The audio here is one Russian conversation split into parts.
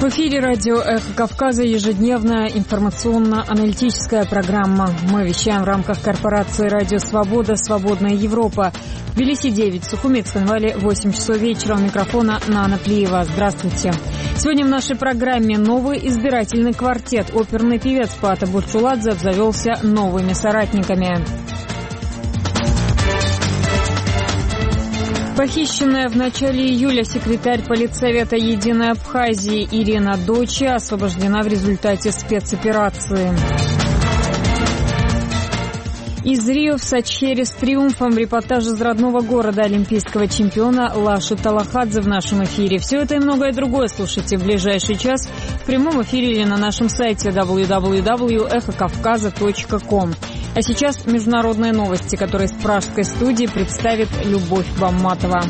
эфире радио «Эхо Кавказа» ежедневная информационно-аналитическая программа. Мы вещаем в рамках корпорации «Радио Свобода. Свободная Европа». В Тбилиси 9, в Сухумецком Вале 8 часов вечера. У микрофона Нана Плиева. Здравствуйте. Сегодня в нашей программе новый избирательный квартет. Оперный певец Пата Бурчуладзе обзавелся новыми соратниками. Похищенная в начале июля секретарь политсовета Единой Абхазии Ирина Дочи освобождена в результате спецоперации. Из Рио в Сачхере с триумфом, репортаж из родного города олимпийского чемпиона Лаши Талахадзе в нашем эфире. Все это и многое другое слушайте в ближайший час в прямом эфире или на нашем сайте www.ekhokavkaza.com. А сейчас международные новости, которые с пражской студии представит Любовь Бамматова.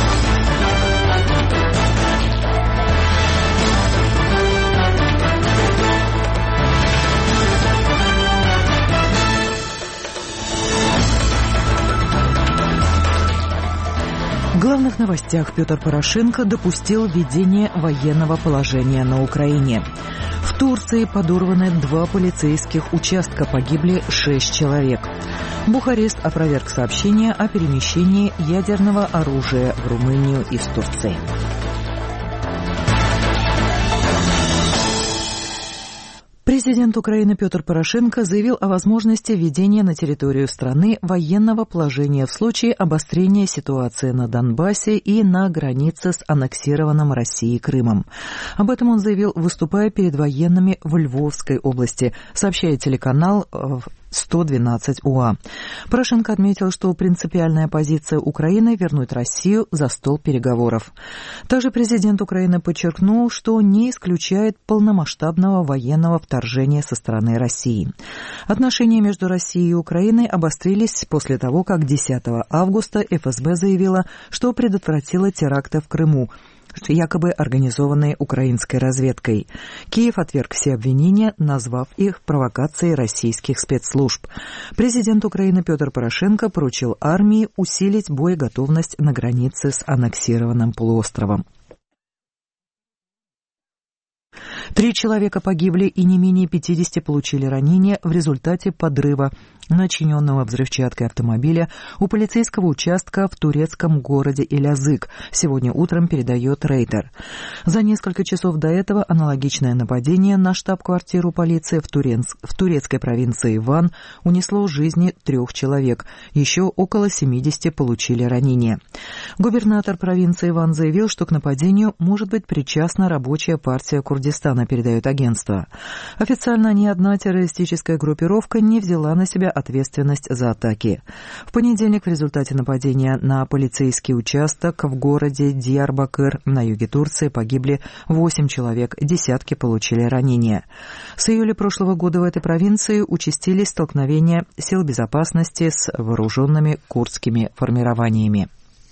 В главных новостях Петр Порошенко допустил введение военного положения на Украине. В Турции подорваны 2 полицейских участка, погибли 6 человек. Бухарест опроверг сообщение о перемещении ядерного оружия в Румынию из Турции. Президент Украины Петр Порошенко заявил о возможности введения на территорию страны военного положения в случае обострения ситуации на Донбассе и на границе с аннексированным Россией Крымом. Об этом он заявил, выступая перед военными в Львовской области, сообщает телеканал 112 УА. Порошенко отметил, что принципиальная позиция Украины – вернуть Россию за стол переговоров. Также президент Украины подчеркнул, что не исключает полномасштабного военного вторжения со стороны России. Отношения между Россией и Украиной обострились после того, как 10 августа ФСБ заявила, что предотвратила теракты в Крыму, якобы организованные украинской разведкой. Киев отверг все обвинения, назвав их провокацией российских спецслужб. Президент Украины Петр Порошенко поручил армии усилить боеготовность на границе с аннексированным полуостровом. 3 человека погибли и не менее 50 получили ранения в результате подрыва начиненного взрывчаткой автомобиля у полицейского участка в турецком городе Элязык. Сегодня утром передает Рейтер. За несколько часов до этого аналогичное нападение на штаб-квартиру полиции в турецкой провинции Ван унесло жизни 3 человек. Еще около 70 получили ранения. Губернатор провинции Ван заявил, что к нападению может быть причастна рабочая партия Курдистана, передает агентство. Официально ни одна террористическая группировка не взяла на себя ответственность за атаки. В понедельник в результате нападения на полицейский участок в городе Диярбакыр на юге Турции погибли 8 человек, десятки получили ранения. С июля прошлого года в этой провинции участились столкновения сил безопасности с вооруженными курдскими формированиями.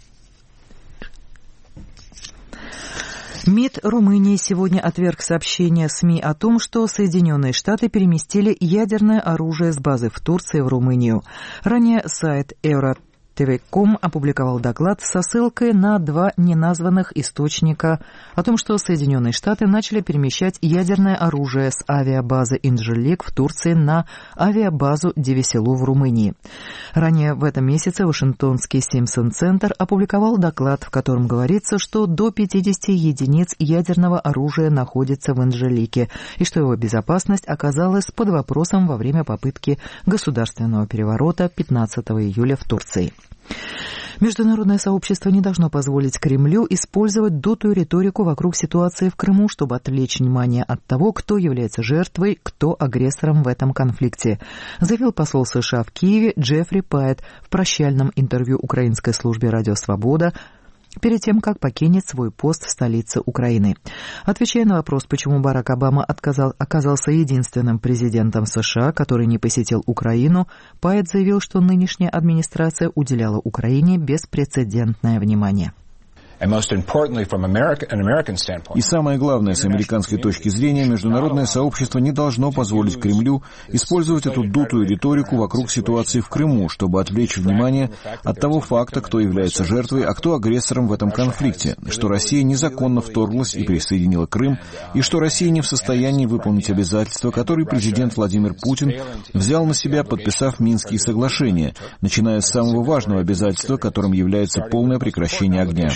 МИД Румынии сегодня отверг сообщение СМИ о том, что Соединенные Штаты переместили ядерное оружие с базы в Турции в Румынию. Ранее сайт Eurotvcom опубликовал доклад со ссылкой на 2 неназванных источника о том, что Соединенные Штаты начали перемещать ядерное оружие с авиабазы Инджелик в Турции на авиабазу Девеселу в Румынии. Ранее в этом месяце Вашингтонский Симпсон-центр опубликовал доклад, в котором говорится, что до 50 единиц ядерного оружия находится в Инджелике и что его безопасность оказалась под вопросом во время попытки государственного переворота 15 июля в Турции. Международное сообщество не должно позволить Кремлю использовать дутую риторику вокруг ситуации в Крыму, чтобы отвлечь внимание от того, кто является жертвой, кто агрессором в этом конфликте, заявил посол США в Киеве Джеффри Пайет в прощальном интервью украинской службе «Радио Свобода» перед тем, как покинет свой пост в столице Украины. Отвечая на вопрос, почему Барак Обама оказался единственным президентом США, который не посетил Украину, Пайет заявил, что нынешняя администрация уделяла Украине беспрецедентное внимание. И самое главное, с американской точки зрения, международное сообщество не должно позволить Кремлю использовать эту дутую риторику вокруг ситуации в Крыму, чтобы отвлечь внимание от того факта, кто является жертвой, а кто агрессором в этом конфликте, что Россия незаконно вторглась и присоединила Крым, и что Россия не в состоянии выполнить обязательства, которые президент Владимир Путин взял на себя, подписав Минские соглашения, начиная с самого важного обязательства, которым является полное прекращение огня.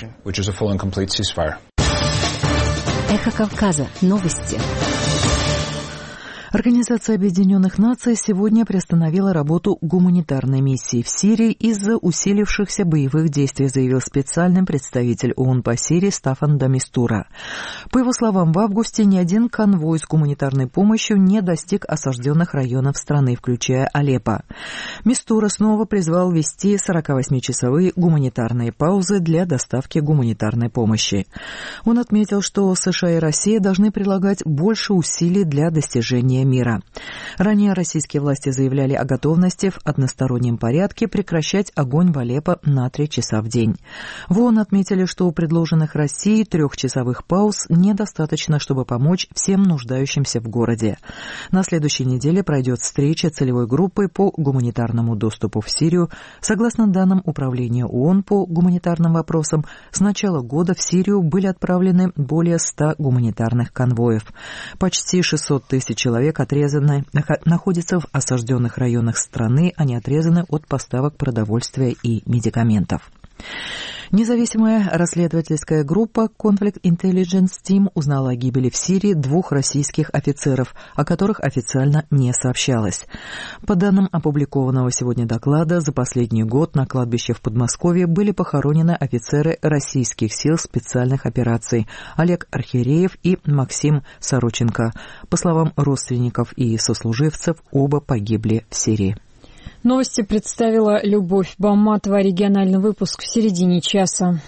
Эхо Кавказа. Новости. Организация Объединенных Наций сегодня приостановила работу гуманитарной миссии в Сирии из-за усилившихся боевых действий, заявил специальный представитель ООН по Сирии Стаффан де Мистура. По его словам, в августе ни один конвой с гуманитарной помощью не достиг осажденных районов страны, включая Алеппо. Мистура снова призвал ввести 48-часовые гуманитарные паузы для доставки гуманитарной помощи. Он отметил, что США и Россия должны прилагать больше усилий для достижения мира. Ранее российские власти заявляли о готовности в одностороннем порядке прекращать огонь в Алеппо на 3 часа в день. В ООН отметили, что у предложенных Россией 3-часовых пауз недостаточно, чтобы помочь всем нуждающимся в городе. На следующей неделе пройдет встреча целевой группы по гуманитарному доступу в Сирию. Согласно данным Управления ООН по гуманитарным вопросам, с начала года в Сирию были отправлены более 100 гуманитарных конвоев. Почти 600 тысяч человек находятся в осажденных районах страны, они отрезаны от поставок продовольствия и медикаментов. Независимая расследовательская группа Conflict Intelligence Team узнала о гибели в Сирии 2 российских офицеров, о которых официально не сообщалось. По данным опубликованного сегодня доклада, за последний год на кладбище в Подмосковье были похоронены офицеры российских сил специальных операций Олег Архиреев и Максим Сороченко. По словам родственников и сослуживцев, оба погибли в Сирии. Новости представила Любовь Баматова. Региональный выпуск в середине часа.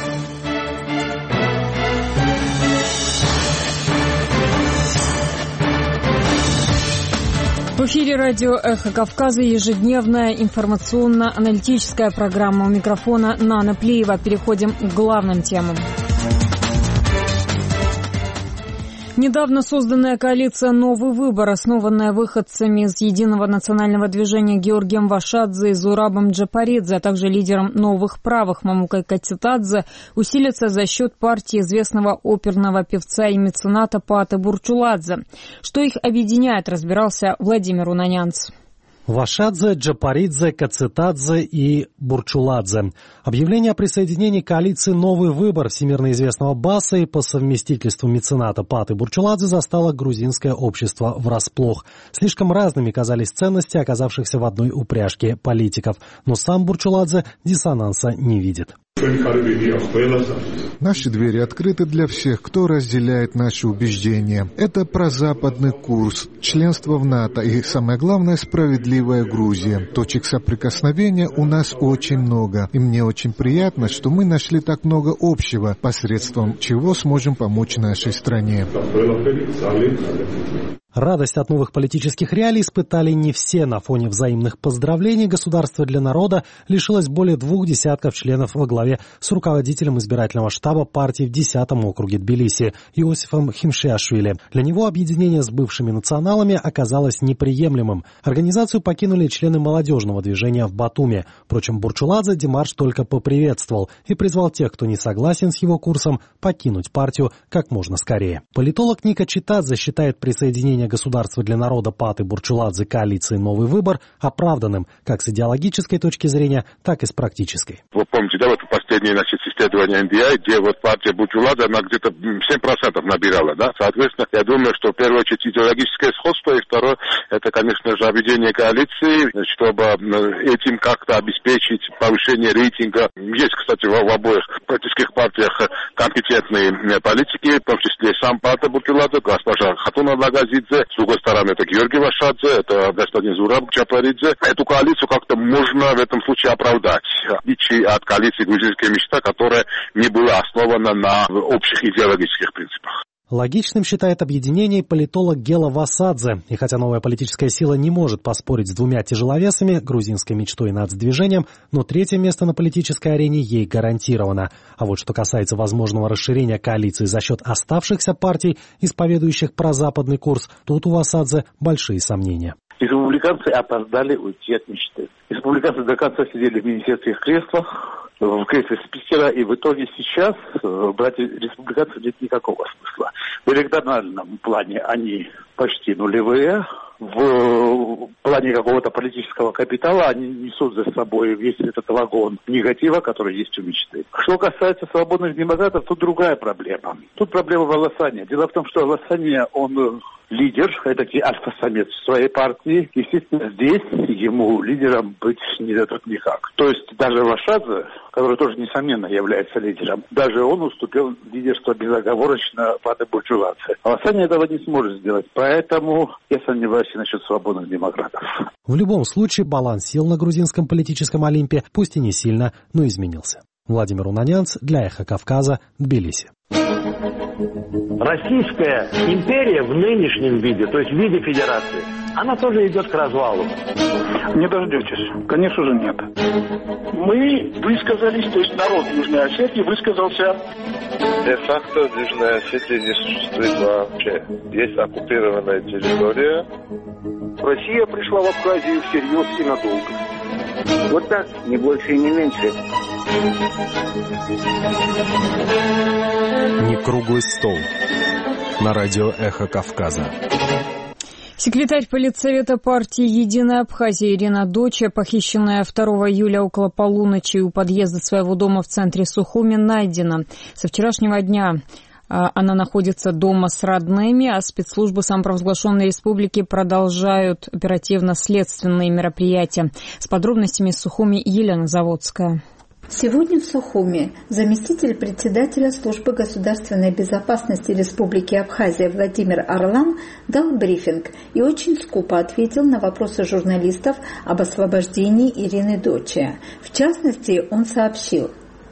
В эфире радио «Эхо Кавказа» ежедневная информационно-аналитическая программа. У микрофона Нана Плеева. Переходим к главным темам. Недавно созданная коалиция «Новый выбор», основанная выходцами из Единого национального движения Георгием Вашадзе и Зурабом Джапаридзе, а также лидером «Новых правых» Мамукой Катитадзе, усилится за счет партии известного оперного певца и мецената Паты Бурчуладзе. Что их объединяет, разбирался Владимир Унанянц. Вашадзе, Джапаридзе, Кацитадзе и Бурчуладзе. Объявление о присоединении к коалиции «Новый выбор» всемирно известного баса и по совместительству мецената Паты Бурчуладзе застало грузинское общество врасплох. Слишком разными казались ценности оказавшихся в одной упряжке политиков. Но сам Бурчуладзе диссонанса не видит. Наши двери открыты для всех, кто разделяет наши убеждения. Это прозападный курс, членство в НАТО и, самое главное, справедливая Грузия. Точек соприкосновения у нас очень много. И мне очень приятно, что мы нашли так много общего, посредством чего сможем помочь нашей стране. Радость от новых политических реалий испытали не все. На фоне взаимных поздравлений «Государство для народа» лишилось более 2 десятков членов во главе с руководителем избирательного штаба партии в 10-м округе Тбилиси Иосифом Химшиашвили. Для него объединение с бывшими националами оказалось неприемлемым. Организацию покинули члены молодежного движения в Батуми. Впрочем, Бурчуладзе демарш только поприветствовал и призвал тех, кто не согласен с его курсом, покинуть партию как можно скорее. Политолог Ника Читадзе считает присоединение «Государства для народа» Паты Бурчуладзе к коалиции «Новый выбор» оправданным как с идеологической точки зрения, так и с практической. Вы помните, да, вот последнее, исследование NDI, где вот партия Бурчуладзе, она где-то 7% набирала, да? Соответственно, я думаю, что в первую очередь идеологическое сходство, и второе, это, конечно же, объединение коалиции, чтобы этим как-то обеспечить повышение рейтинга. Есть, кстати, в обоих политических партиях компетентные политики, в том числе сам Пата Бурчуладзе, госпожа Хатуна Лагазидзе, с другой стороны, это Георгий Вашадзе, это господин Зураб Джапаридзе. Эту коалицию как-то можно в этом случае оправдать, в отличие от коалиции «Грузинская мечта», которая не была основана на общих идеологических принципах. Логичным считает объединение политолог Гела Васадзе. И хотя новая политическая сила не может поспорить с двумя тяжеловесами, грузинской мечтой и нацдвижением, но третье место на политической арене ей гарантировано. А вот что касается возможного расширения коалиции за счет оставшихся партий, исповедующих прозападный курс, тут у Васадзе большие сомнения. Республиканцы опоздали уйти от мечты. Республиканцы до конца сидели в министерских креслах, в кресле спикера, и в итоге сейчас брать республиканцев нет никакого смысла. В электоральном плане они почти нулевые. В плане какого-то политического капитала они несут за собой весь этот вагон негатива, который есть у мечты. Что касается свободных демократов, тут другая проблема. Тут проблема в Аласане. Дело в том, что Аласане, он лидер, это альфа-самец своей партии. Естественно, здесь ему лидером быть не дадут никак. То есть даже Вашадзе, который тоже, несомненно, является лидером, даже он уступил лидерство безоговорочно Пады Буржуладзе. Аласане этого не сможет сделать, поэтому я сомневаюсь и насчет свободных демократов. В любом случае, баланс сил на грузинском политическом Олимпе, пусть и не сильно, но изменился. Владимир Унанянц для «Эхо Кавказа», Тбилиси. Российская империя в нынешнем виде, то есть в виде федерации, она тоже идет к развалу. Не дождетесь. Конечно же, нет. Мы высказались, то есть народ Южной Осетии высказался. Де-факто Южная Осетия не существует вообще. Есть оккупированная территория. Россия пришла в Абхазию всерьез и надолго. Вот так, не больше и не меньше. Не круглый стол. На радио «Эхо Кавказа». Секретарь политсовета партии «Единая Абхазия» Ирина Доча, похищенная 2 июля около полуночи у подъезда своего дома в центре Сухуми, найдена. Со вчерашнего дня она находится дома с родными, а спецслужбы самопровозглашенной республики продолжают оперативно-следственные мероприятия. С подробностями из Сухуми Елена Заводская. Сегодня в Сухуми заместитель председателя службы государственной безопасности Республики Абхазия Владимир Орлан дал брифинг и очень скупо ответил на вопросы журналистов об освобождении Ирины Дочи. В частности, он сообщил: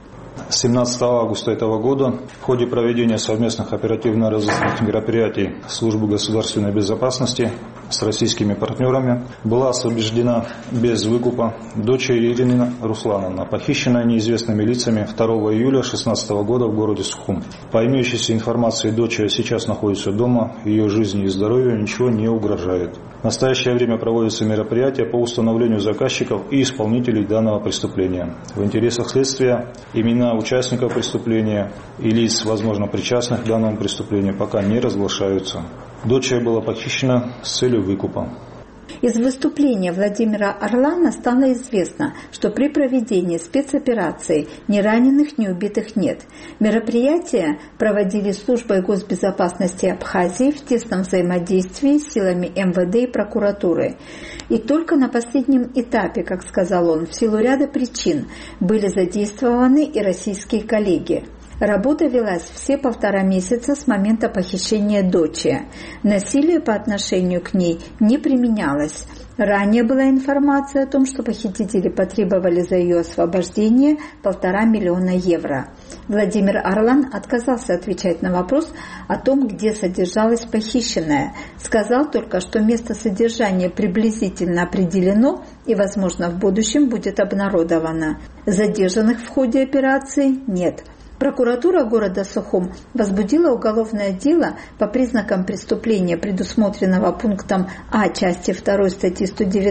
17 августа этого года в ходе проведения совместных оперативно-розыскных мероприятий Службы государственной безопасности с российскими партнерами была освобождена без выкупа дочь Ирины Руслановна, похищенная неизвестными лицами 2 июля 2016 года в городе Сухум. По имеющейся информации, дочь сейчас находится дома, ее жизни и здоровью ничего не угрожает. В настоящее время проводятся мероприятия по установлению заказчиков и исполнителей данного преступления. В интересах следствия имена участников преступления и лиц, возможно, причастных к данному преступлению, пока не разглашаются. Дочь была похищена с целью выкупа. Из выступления Владимира Орлана стало известно, что при проведении спецоперации ни раненых, ни убитых нет. Мероприятия проводили службой госбезопасности Абхазии в тесном взаимодействии с силами МВД и прокуратуры. И только на последнем этапе, как сказал он, в силу ряда причин были задействованы и российские коллеги. Работа велась все 1,5 месяца с момента похищения дочери. Насилие по отношению к ней не применялось. Ранее была информация о том, что похитители потребовали за ее освобождение 1,5 миллиона евро. Владимир Орлан отказался отвечать на вопрос о том, где содержалась похищенная. Сказал только, что место содержания приблизительно определено и, возможно, в будущем будет обнародовано. Задержанных в ходе операции нет. Прокуратура города Сухум возбудила уголовное дело по признакам преступления, предусмотренного пунктом А части 2 статьи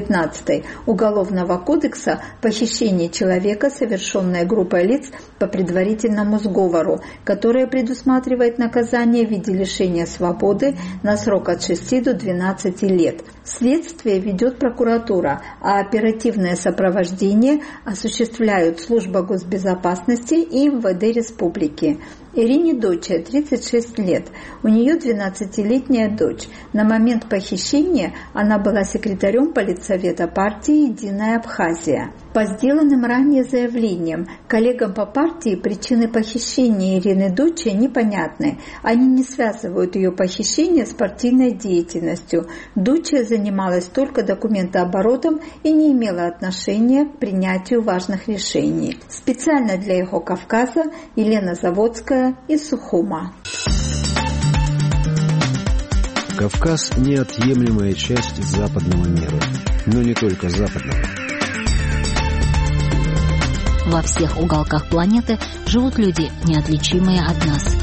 119 Уголовного кодекса «Похищение человека, совершенное группой лиц по предварительному сговору», которое предусматривает наказание в виде лишения свободы на срок от 6 до 12 лет. Следствие ведет прокуратура, а оперативное сопровождение осуществляют Служба госбезопасности и МВД Республики. Ирине Дочи 36 лет. У нее 12-летняя дочь. На момент похищения она была секретарем политсовета партии «Единая Абхазия». По сделанным ранее заявлениям коллегам по партии причины похищения Ирины Дочи непонятны. Они не связывают ее похищение с партийной деятельностью. Дочи занималась только документооборотом и не имела отношения к принятию важных решений. Специально для «Эхо Кавказа» Елена Заводская из Сухума. Кавказ – неотъемлемая часть западного мира, но не только западного. Во всех уголках планеты живут люди, неотличимые от нас.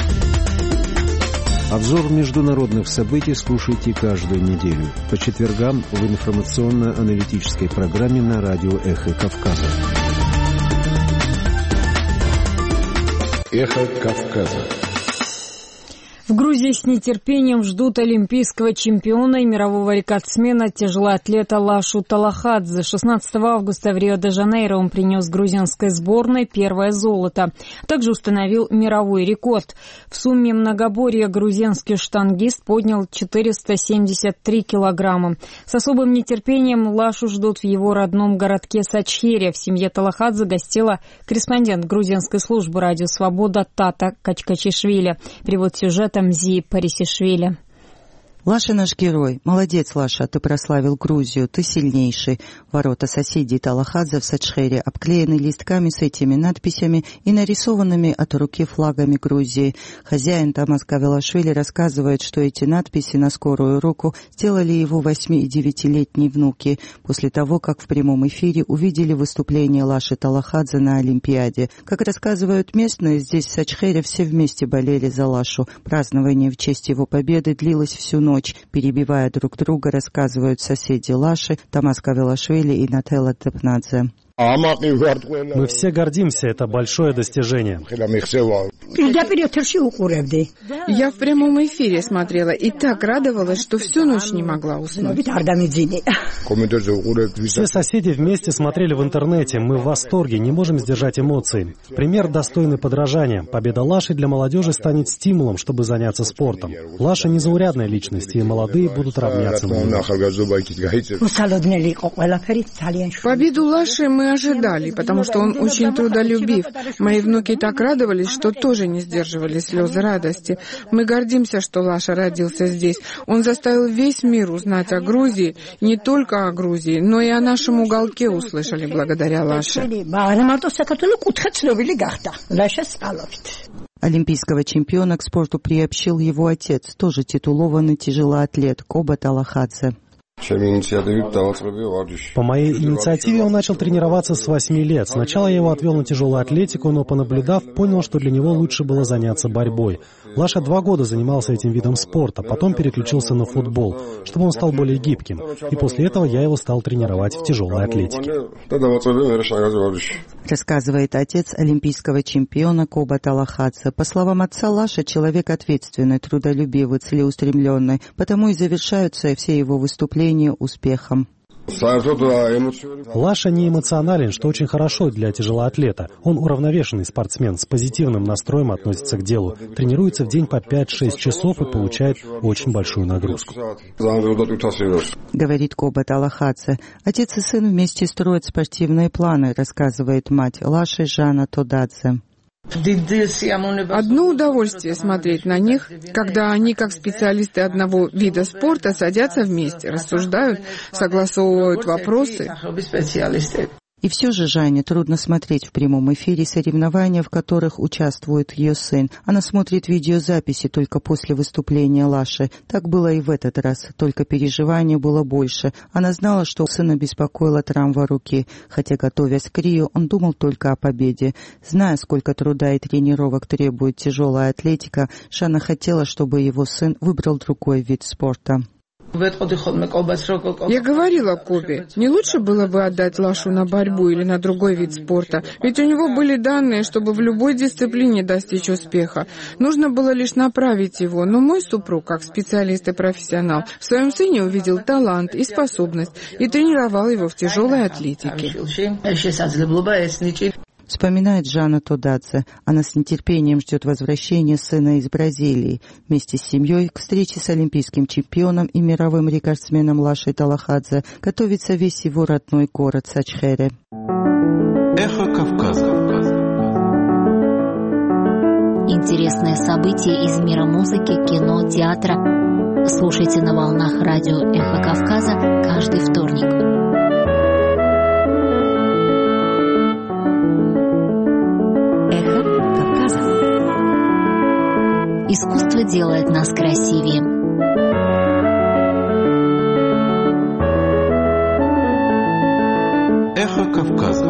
Обзор международных событий слушайте каждую неделю по четвергам в информационно-аналитической программе на радио «Эхо Кавказа». «Эхо Кавказа». В Грузии с нетерпением ждут олимпийского чемпиона и мирового рекордсмена тяжелоатлета Лашу Талахадзе. 16 августа в Рио-де-Жанейро он принес грузинской сборной первое золото. Также установил мировой рекорд. В сумме многоборья грузинский штангист поднял 473 килограмма. С особым нетерпением Лашу ждут в его родном городке Сачхере. В семье Талахадзе гостила корреспондент грузинской службы «Радио Свобода» Тата Качкачишвили. Перевод сюжета Мзи Парисишвили. Лаша наш герой. Молодец, Лаша, ты прославил Грузию, ты сильнейший. Ворота соседей Талахадзе в Сачхере обклеены листками с этими надписями и нарисованными от руки флагами Грузии. Хозяин Тамас Кавелашвили рассказывает, что эти надписи на скорую руку сделали его 8- и 9-летние внуки после того, как в прямом эфире увидели выступление Лаши Талахадзе на Олимпиаде. Как рассказывают местные, здесь в Сачхере все вместе болели за Лашу. Празднование в честь его победы длилось всю ночь. Перебивая друг друга, рассказывают соседи Лаши Тамас Кавелашвили и Нателла Тепнадзе. Мы все гордимся, это большое достижение. Я в прямом эфире смотрела и так радовалась, что всю ночь не могла уснуть. Все соседи вместе смотрели в интернете. Мы в восторге, не можем сдержать эмоции. Пример достойный подражания. Победа Лаши для молодежи станет стимулом, чтобы заняться спортом. Лаша незаурядная личность, и молодые будут равняться на нее. Победу Лаши мы ожидали, потому что он очень трудолюбив. Мои внуки так радовались, что тоже не сдерживали слезы радости. Мы гордимся, что Лаша родился здесь. Он заставил весь мир узнать о Грузии, не только о Грузии, но и о нашем уголке услышали благодаря Лаше. Олимпийского чемпиона к спорту приобщил его отец, тоже титулованный тяжелоатлет Коба Талахадзе. По моей инициативе он начал тренироваться с 8 лет. Сначала я его отвел на тяжелую атлетику, но, понаблюдав, понял, что для него лучше было заняться борьбой. Лаша 2 года занимался этим видом спорта, потом переключился на футбол, чтобы он стал более гибким. И после этого я его стал тренировать в тяжелой атлетике. Рассказывает отец олимпийского чемпиона Коба Талахадзе. По словам отца, Лаша человек ответственный, трудолюбивый, целеустремленный, потому и завершаются все его выступления успехом. Лаша не эмоционален, что очень хорошо для тяжелоатлета. Он уравновешенный спортсмен, с позитивным настроем относится к делу. Тренируется в день по 5-6 часов и получает очень большую нагрузку. Говорит Коба Талахадзе. Отец и сын вместе строят спортивные планы, рассказывает мать Лаши Жанна Тодадзе. Одно удовольствие смотреть на них, когда они, как специалисты одного вида спорта, садятся вместе, рассуждают, согласовывают вопросы. И все же Жанне трудно смотреть в прямом эфире соревнования, в которых участвует ее сын. Она смотрит видеозаписи только после выступления Лаши. Так было и в этот раз, только переживания было больше. Она знала, что сына беспокоила травма руки, хотя, готовясь к Рио, он думал только о победе. Зная, сколько труда и тренировок требует тяжелая атлетика, Жанна хотела, чтобы его сын выбрал другой вид спорта. Я говорила Кобе, не лучше было бы отдать Лашу на борьбу или на другой вид спорта, ведь у него были данные, чтобы в любой дисциплине достичь успеха. Нужно было лишь направить его, но мой супруг, как специалист и профессионал, в своем сыне увидел талант и способность и тренировал его в тяжелой атлетике. Вспоминает Жанна Тодадзе. Она с нетерпением ждет возвращения сына из Бразилии. Вместе с семьей к встрече с олимпийским чемпионом и мировым рекордсменом Лашей Талахадзе готовится весь его родной город Сачхере. Эхо Кавказа. Интересные события из мира музыки, кино, театра. Слушайте на волнах радио Эхо Кавказа каждый вторник. Искусство делает нас красивее. Эхо Кавказа.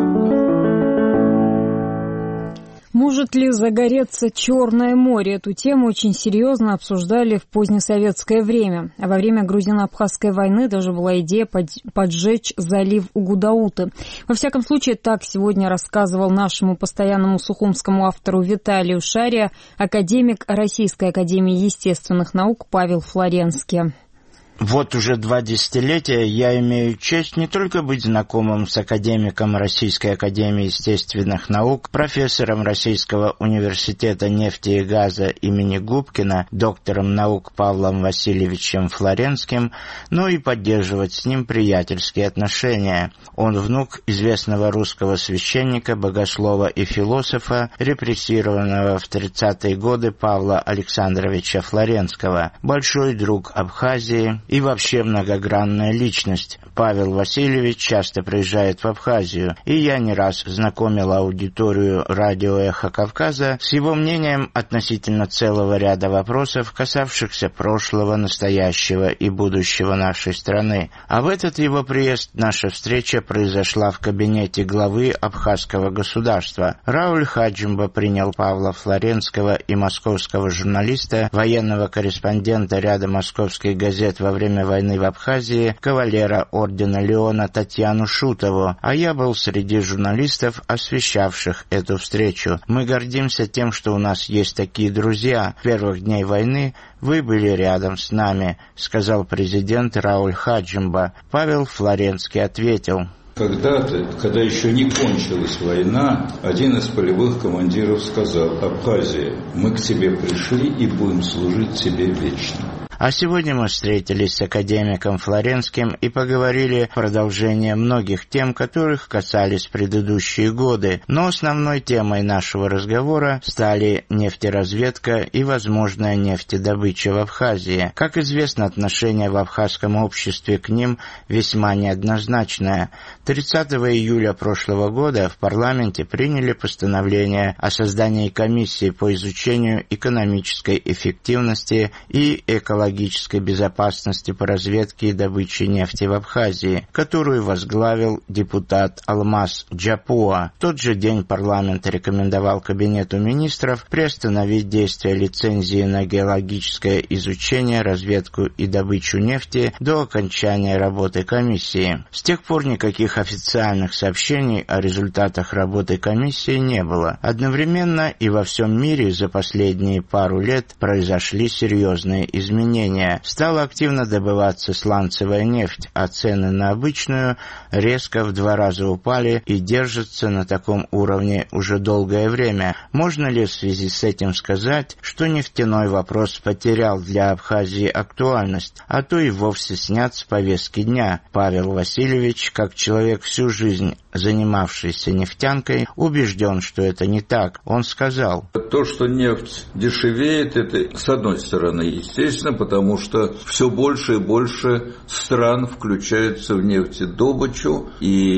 Может ли загореться Черное море? Эту тему очень серьезно обсуждали в позднесоветское время. А во время грузино-абхазской войны даже была идея поджечь залив Угудауты. Во всяком случае, так сегодня рассказывал нашему постоянному сухумскому автору Виталию Шария академик Российской академии естественных наук Павел Флоренский. Вот уже 2 десятилетия я имею честь не только быть знакомым с академиком Российской академии естественных наук, профессором Российского университета нефти и газа имени Губкина, доктором наук Павлом Васильевичем Флоренским, но и поддерживать с ним приятельские отношения. Он внук известного русского священника, богослова и философа, репрессированного в 30-е годы Павла Александровича Флоренского, большой друг Абхазии и вообще многогранная личность. Павел Васильевич часто приезжает в Абхазию, и я не раз знакомил аудиторию радио «Эхо Кавказа» с его мнением относительно целого ряда вопросов, касавшихся прошлого, настоящего и будущего нашей страны. А в этот его приезд наша встреча произошла в кабинете главы Абхазского государства. Рауль Хаджимба принял Павла Флоренского и московского журналиста, военного корреспондента ряда московских газет во время войны в Абхазии, кавалера ордена Леона Татьяну Шутову, а я был среди журналистов, освещавших эту встречу. Мы гордимся тем, что у нас есть такие друзья. С первых дней войны вы были рядом с нами, сказал президент Рауль Хаджимба. Павел Флоренский ответил: когда-то, когда еще не кончилась война, один из полевых командиров сказал: «Абхазия, мы к тебе пришли и будем служить тебе вечно». А сегодня мы встретились с академиком Флоренским и поговорили о продолжении многих тем, которых касались предыдущие годы. Но основной темой нашего разговора стали нефтеразведка и возможная нефтедобыча в Абхазии. Как известно, отношение в абхазском обществе к ним весьма неоднозначное. 30 июля прошлого года в парламенте приняли постановление о создании комиссии по изучению экономической эффективности и экологической безопасности по разведке и добыче нефти в Абхазии, которую возглавил депутат Алмаз Джапуа. В тот же день парламент рекомендовал Кабинету министров приостановить действие лицензии на геологическое изучение, разведку и добычу нефти до окончания работы комиссии. С тех пор никаких официальных сообщений о результатах работы комиссии не было. Одновременно и во всем мире за последние пару лет произошли серьезные изменения. Стала активно добываться сланцевая нефть, а цены на обычную резко в 2 раза упали и держатся на таком уровне уже долгое время. Можно ли в связи с этим сказать, что нефтяной вопрос потерял для Абхазии актуальность, а то и вовсе снят с повестки дня? Павел Васильевич, как человек всю жизнь занимавшийся нефтянкой, убежден, что это не так. Он сказал: то, что нефть дешевеет, это с одной стороны естественно, потому что все больше и больше стран включаются в нефтедобычу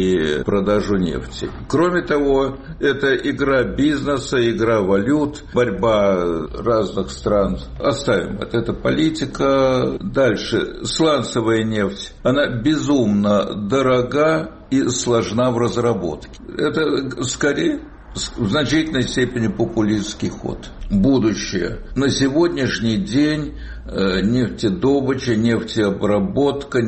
и продажу нефти. Кроме того, это игра бизнеса, игра валют, борьба разных стран. Оставим это политика. Дальше. Сланцевая нефть. Она безумно дорога и сложна в разработке. Это скорее в значительной степени популистский ход. Будущее. На сегодняшний день нефтедобыча, нефтеобработка,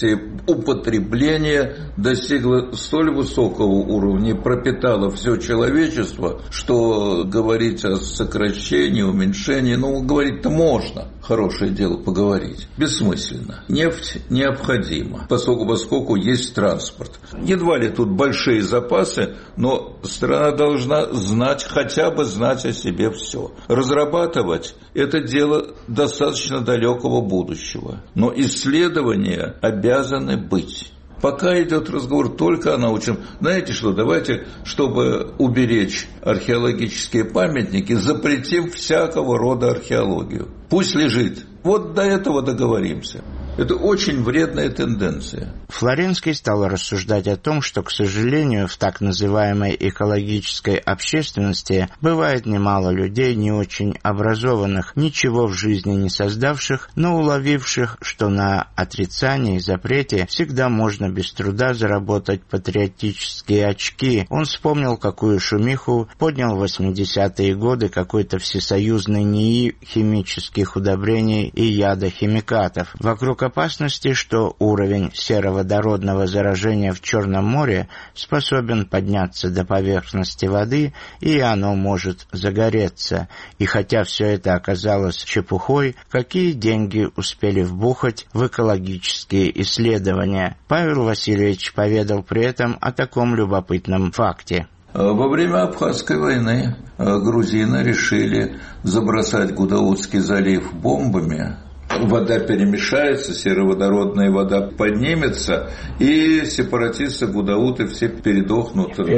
нефтеупотребление достигла столь высокого уровня, пропитала все человечество, что говорить о сокращении, уменьшении, говорить-то можно. Хорошее дело поговорить. Бессмысленно. Нефть необходима, поскольку есть транспорт. Едва ли тут большие запасы, но страна должна знать, хотя бы знать о себе все. Разрабатывать – это дело достаточно далекого будущего. Но исследования обязаны быть. Пока идет разговор только о научном. Знаете что, давайте, чтобы уберечь археологические памятники, запретим всякого рода археологию. Пусть лежит. Вот до этого договоримся. Это очень вредная тенденция. Флоренский стал рассуждать о том, что, к сожалению, в так называемой экологической общественности бывает немало людей не очень образованных, ничего в жизни не создавших, но уловивших, что на отрицании и запрете всегда можно без труда заработать патриотические очки. Он вспомнил, какую шумиху поднял в 80-е годы какой-то всесоюзный НИИ химических удобрений и ядохимикатов. Вокруг опасности, что уровень сероводородного заражения в Черном море способен подняться до поверхности воды, и оно может загореться. И хотя все это оказалось чепухой, какие деньги успели вбухать в экологические исследования? Павел Васильевич поведал при этом о таком любопытном факте. Во время Абхазской войны грузины решили забросать Гудаутский залив бомбами. Вода перемешается, сероводородная вода поднимется, и сепаратисты Гудауты все передохнут в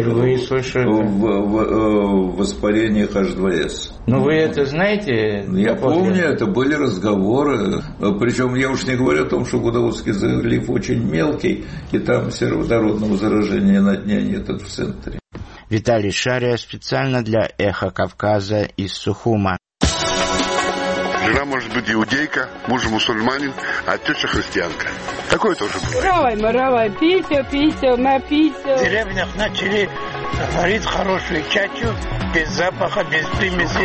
воспалениях H2S. Ну вы это знаете? Я помню, это были разговоры. Причем я уж не говорю о том, что Гудаутский залив очень мелкий, и там сероводородного заражения на дне нет, это в центре. Виталий Шария специально для «Эхо Кавказа» из Сухума. Жена может быть иудейка, муж мусульманин, а теща христианка. Такое тоже бывает. Равай, питье, напитье. В деревнях начали варить хорошую чачу, без запаха, без примесей.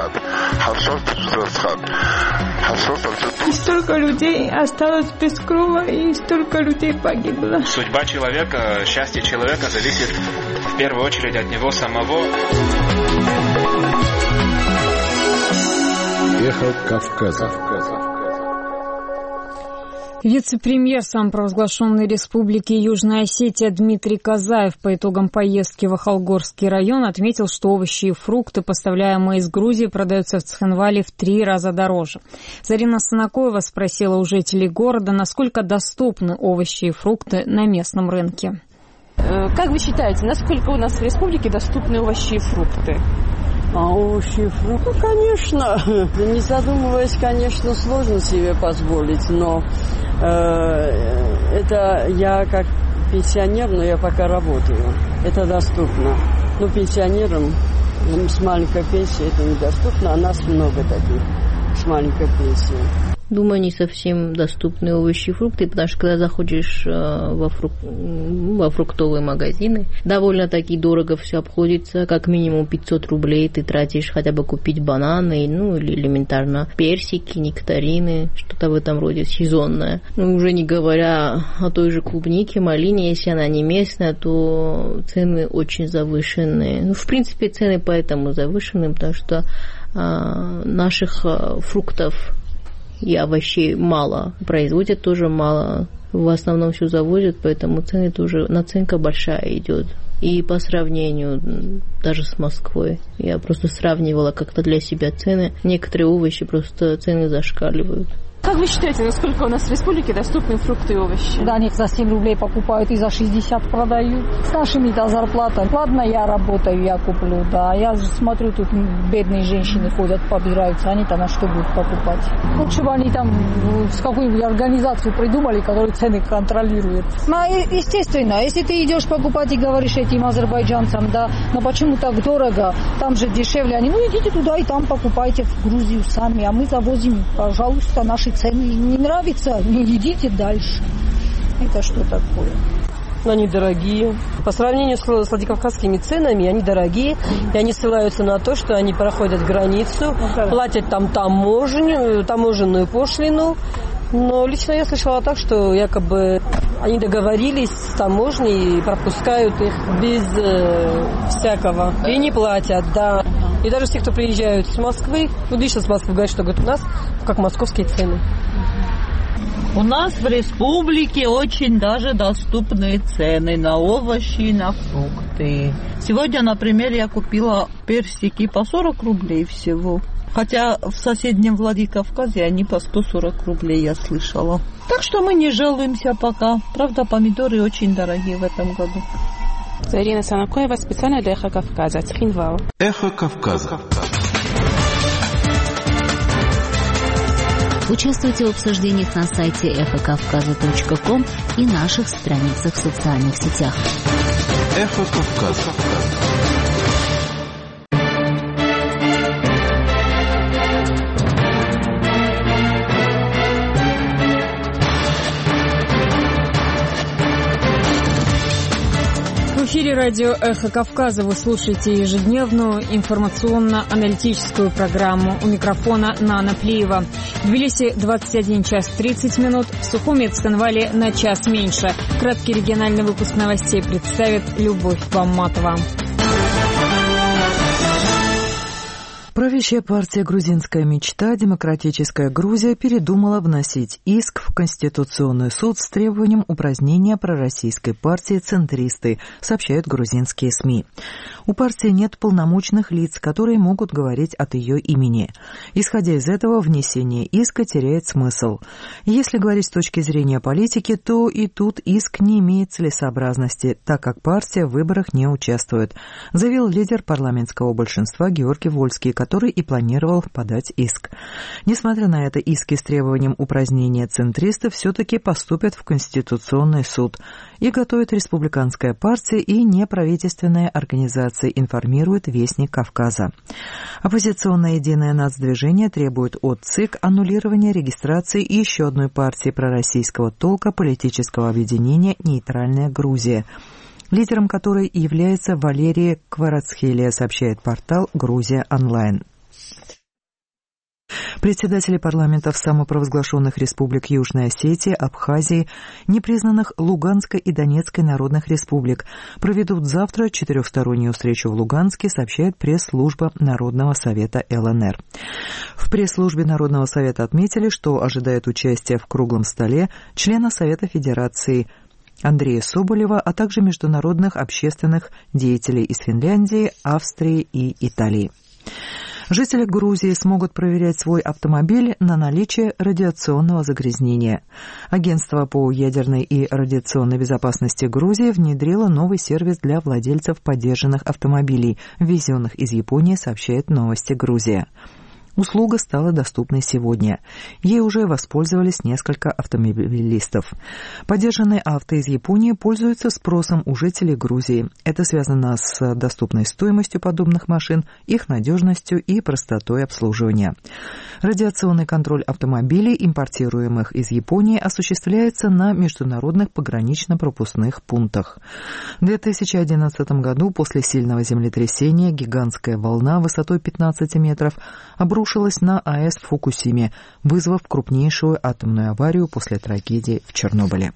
И столько людей осталось без крова, и столько людей погибло. Судьба человека, счастье человека зависит в первую очередь от него самого. Эхо Кавказа. Вице-премьер самопровозглашенной республики Южная Осетия Дмитрий Казаев по итогам поездки в Ахалгорский район отметил, что овощи и фрукты, поставляемые из Грузии, продаются в Цхинвале в 3 раза дороже. Зарина Санакоева спросила у жителей города, насколько доступны овощи и фрукты на местном рынке. Как вы считаете, насколько у нас в республике доступны овощи и фрукты? Овощи и фрукты, конечно. Не задумываясь, конечно, сложно себе позволить, но это я как пенсионер, но я пока работаю. Это доступно. Но пенсионерам с маленькой пенсией это недоступно, а нас много таких с маленькой пенсией. Думаю, не совсем доступны овощи и фрукты, потому что когда заходишь во фруктовые магазины, довольно-таки дорого все обходится, как минимум 500 рублей ты тратишь хотя бы купить бананы, или элементарно персики, нектарины, что-то в этом роде сезонное. Уже не говоря о той же клубнике, малине, если она не местная, то цены очень завышенные. В принципе, цены поэтому завышены, потому что наших фруктов и овощей мало, производят тоже мало, в основном все завозят, поэтому цены тоже, наценка большая идет. И по сравнению даже с Москвой, я просто сравнивала как-то для себя цены, некоторые овощи просто цены зашкаливают. Как вы считаете, насколько у нас в республике доступны фрукты и овощи? Да, они за 7 рублей покупают и за 60 продают. С нашими-то зарплатами. Ладно, я работаю, я куплю, да. Я смотрю, тут бедные женщины ходят, побираются. Они-то на что будут покупать? Лучше бы они там с какую-нибудь организацию придумали, которая цены контролирует. Ну, естественно, если ты идешь покупать и говоришь этим азербайджанцам, да, но почему так дорого, там же дешевле. Они, идите туда и там покупайте в Грузию сами, а мы завозим, пожалуйста, наши цены. Не нравится, не идите дальше. Это что такое? Они дорогие. По сравнению с владикавказскими ценами, они дорогие. И они ссылаются на то, что они проходят границу, платят там таможенную пошлину. Но лично я слышала так, что якобы они договорились с таможней и пропускают их без всякого. И не платят, да. И даже все, кто приезжают с Москвы, лично с Москвы говорят, что у нас как московские цены. У нас в республике очень даже доступные цены на овощи и на фрукты. Сегодня, например, я купила персики по 40 рублей всего. Хотя в соседнем Владикавказе они по 140 рублей, я слышала. Так что мы не жалуемся пока. Правда, помидоры очень дорогие в этом году. Зарина Санакоева специально для «Эхо Кавказа», Цхинвал. «Эхо Кавказа». Участвуйте в обсуждениях на сайте эхокавказа.ком и наших страницах в социальных сетях. Эхо Кавказа. В эфире радио «Эхо Кавказа». Вы слушаете ежедневную информационно-аналитическую программу. У микрофона Нана Плиева. В Тбилиси 21 час 30 минут. В Сухуми и Цхинвале на час меньше. Краткий региональный выпуск новостей представит Любовь Бамматова. Правящая партия «Грузинская мечта» «Демократическая Грузия» передумала вносить иск в Конституционный суд с требованием упразднения пророссийской партии «Центристы», сообщают грузинские СМИ. У партии нет полномочных лиц, которые могут говорить от ее имени. Исходя из этого, внесение иска теряет смысл. Если говорить с точки зрения политики, то и тут иск не имеет целесообразности, так как партия в выборах не участвует, заявил лидер парламентского большинства Георгий Вольский, который и планировал подать иск. Несмотря на это, иски с требованием упразднения центристов все-таки поступят в Конституционный суд. И готовит республиканская партия и неправительственная организация, информирует Вестник Кавказа. Оппозиционное единое нацдвижение требует от ЦИК аннулирования регистрации еще одной партии пророссийского толка политического объединения «Нейтральная Грузия», лидером которой является Валерия Кварацхелия, сообщает портал «Грузия онлайн». Председатели парламентов самопровозглашенных республик Южной Осетии, Абхазии, непризнанных Луганской и Донецкой народных республик проведут завтра четырехстороннюю встречу в Луганске, сообщает пресс-служба Народного совета ЛНР. В пресс-службе Народного совета отметили, что ожидает участия в круглом столе члена Совета Федерации Андрея Соболева, а также международных общественных деятелей из Финляндии, Австрии и Италии. Жители Грузии смогут проверять свой автомобиль на наличие радиационного загрязнения. Агентство по ядерной и радиационной безопасности Грузии внедрило новый сервис для владельцев подержанных автомобилей, ввезенных из Японии, сообщает Новости Грузия. Услуга стала доступной сегодня. Ей уже воспользовались несколько автомобилистов. Подержанные авто из Японии пользуются спросом у жителей Грузии. Это связано с доступной стоимостью подобных машин, их надежностью и простотой обслуживания. Радиационный контроль автомобилей, импортируемых из Японии, осуществляется на международных погранично-пропускных пунктах. В 2011 году после сильного землетрясения гигантская волна высотой 15 метров обрушилась на АЭС в Фукусиме, вызвав крупнейшую атомную аварию после трагедии в Чернобыле.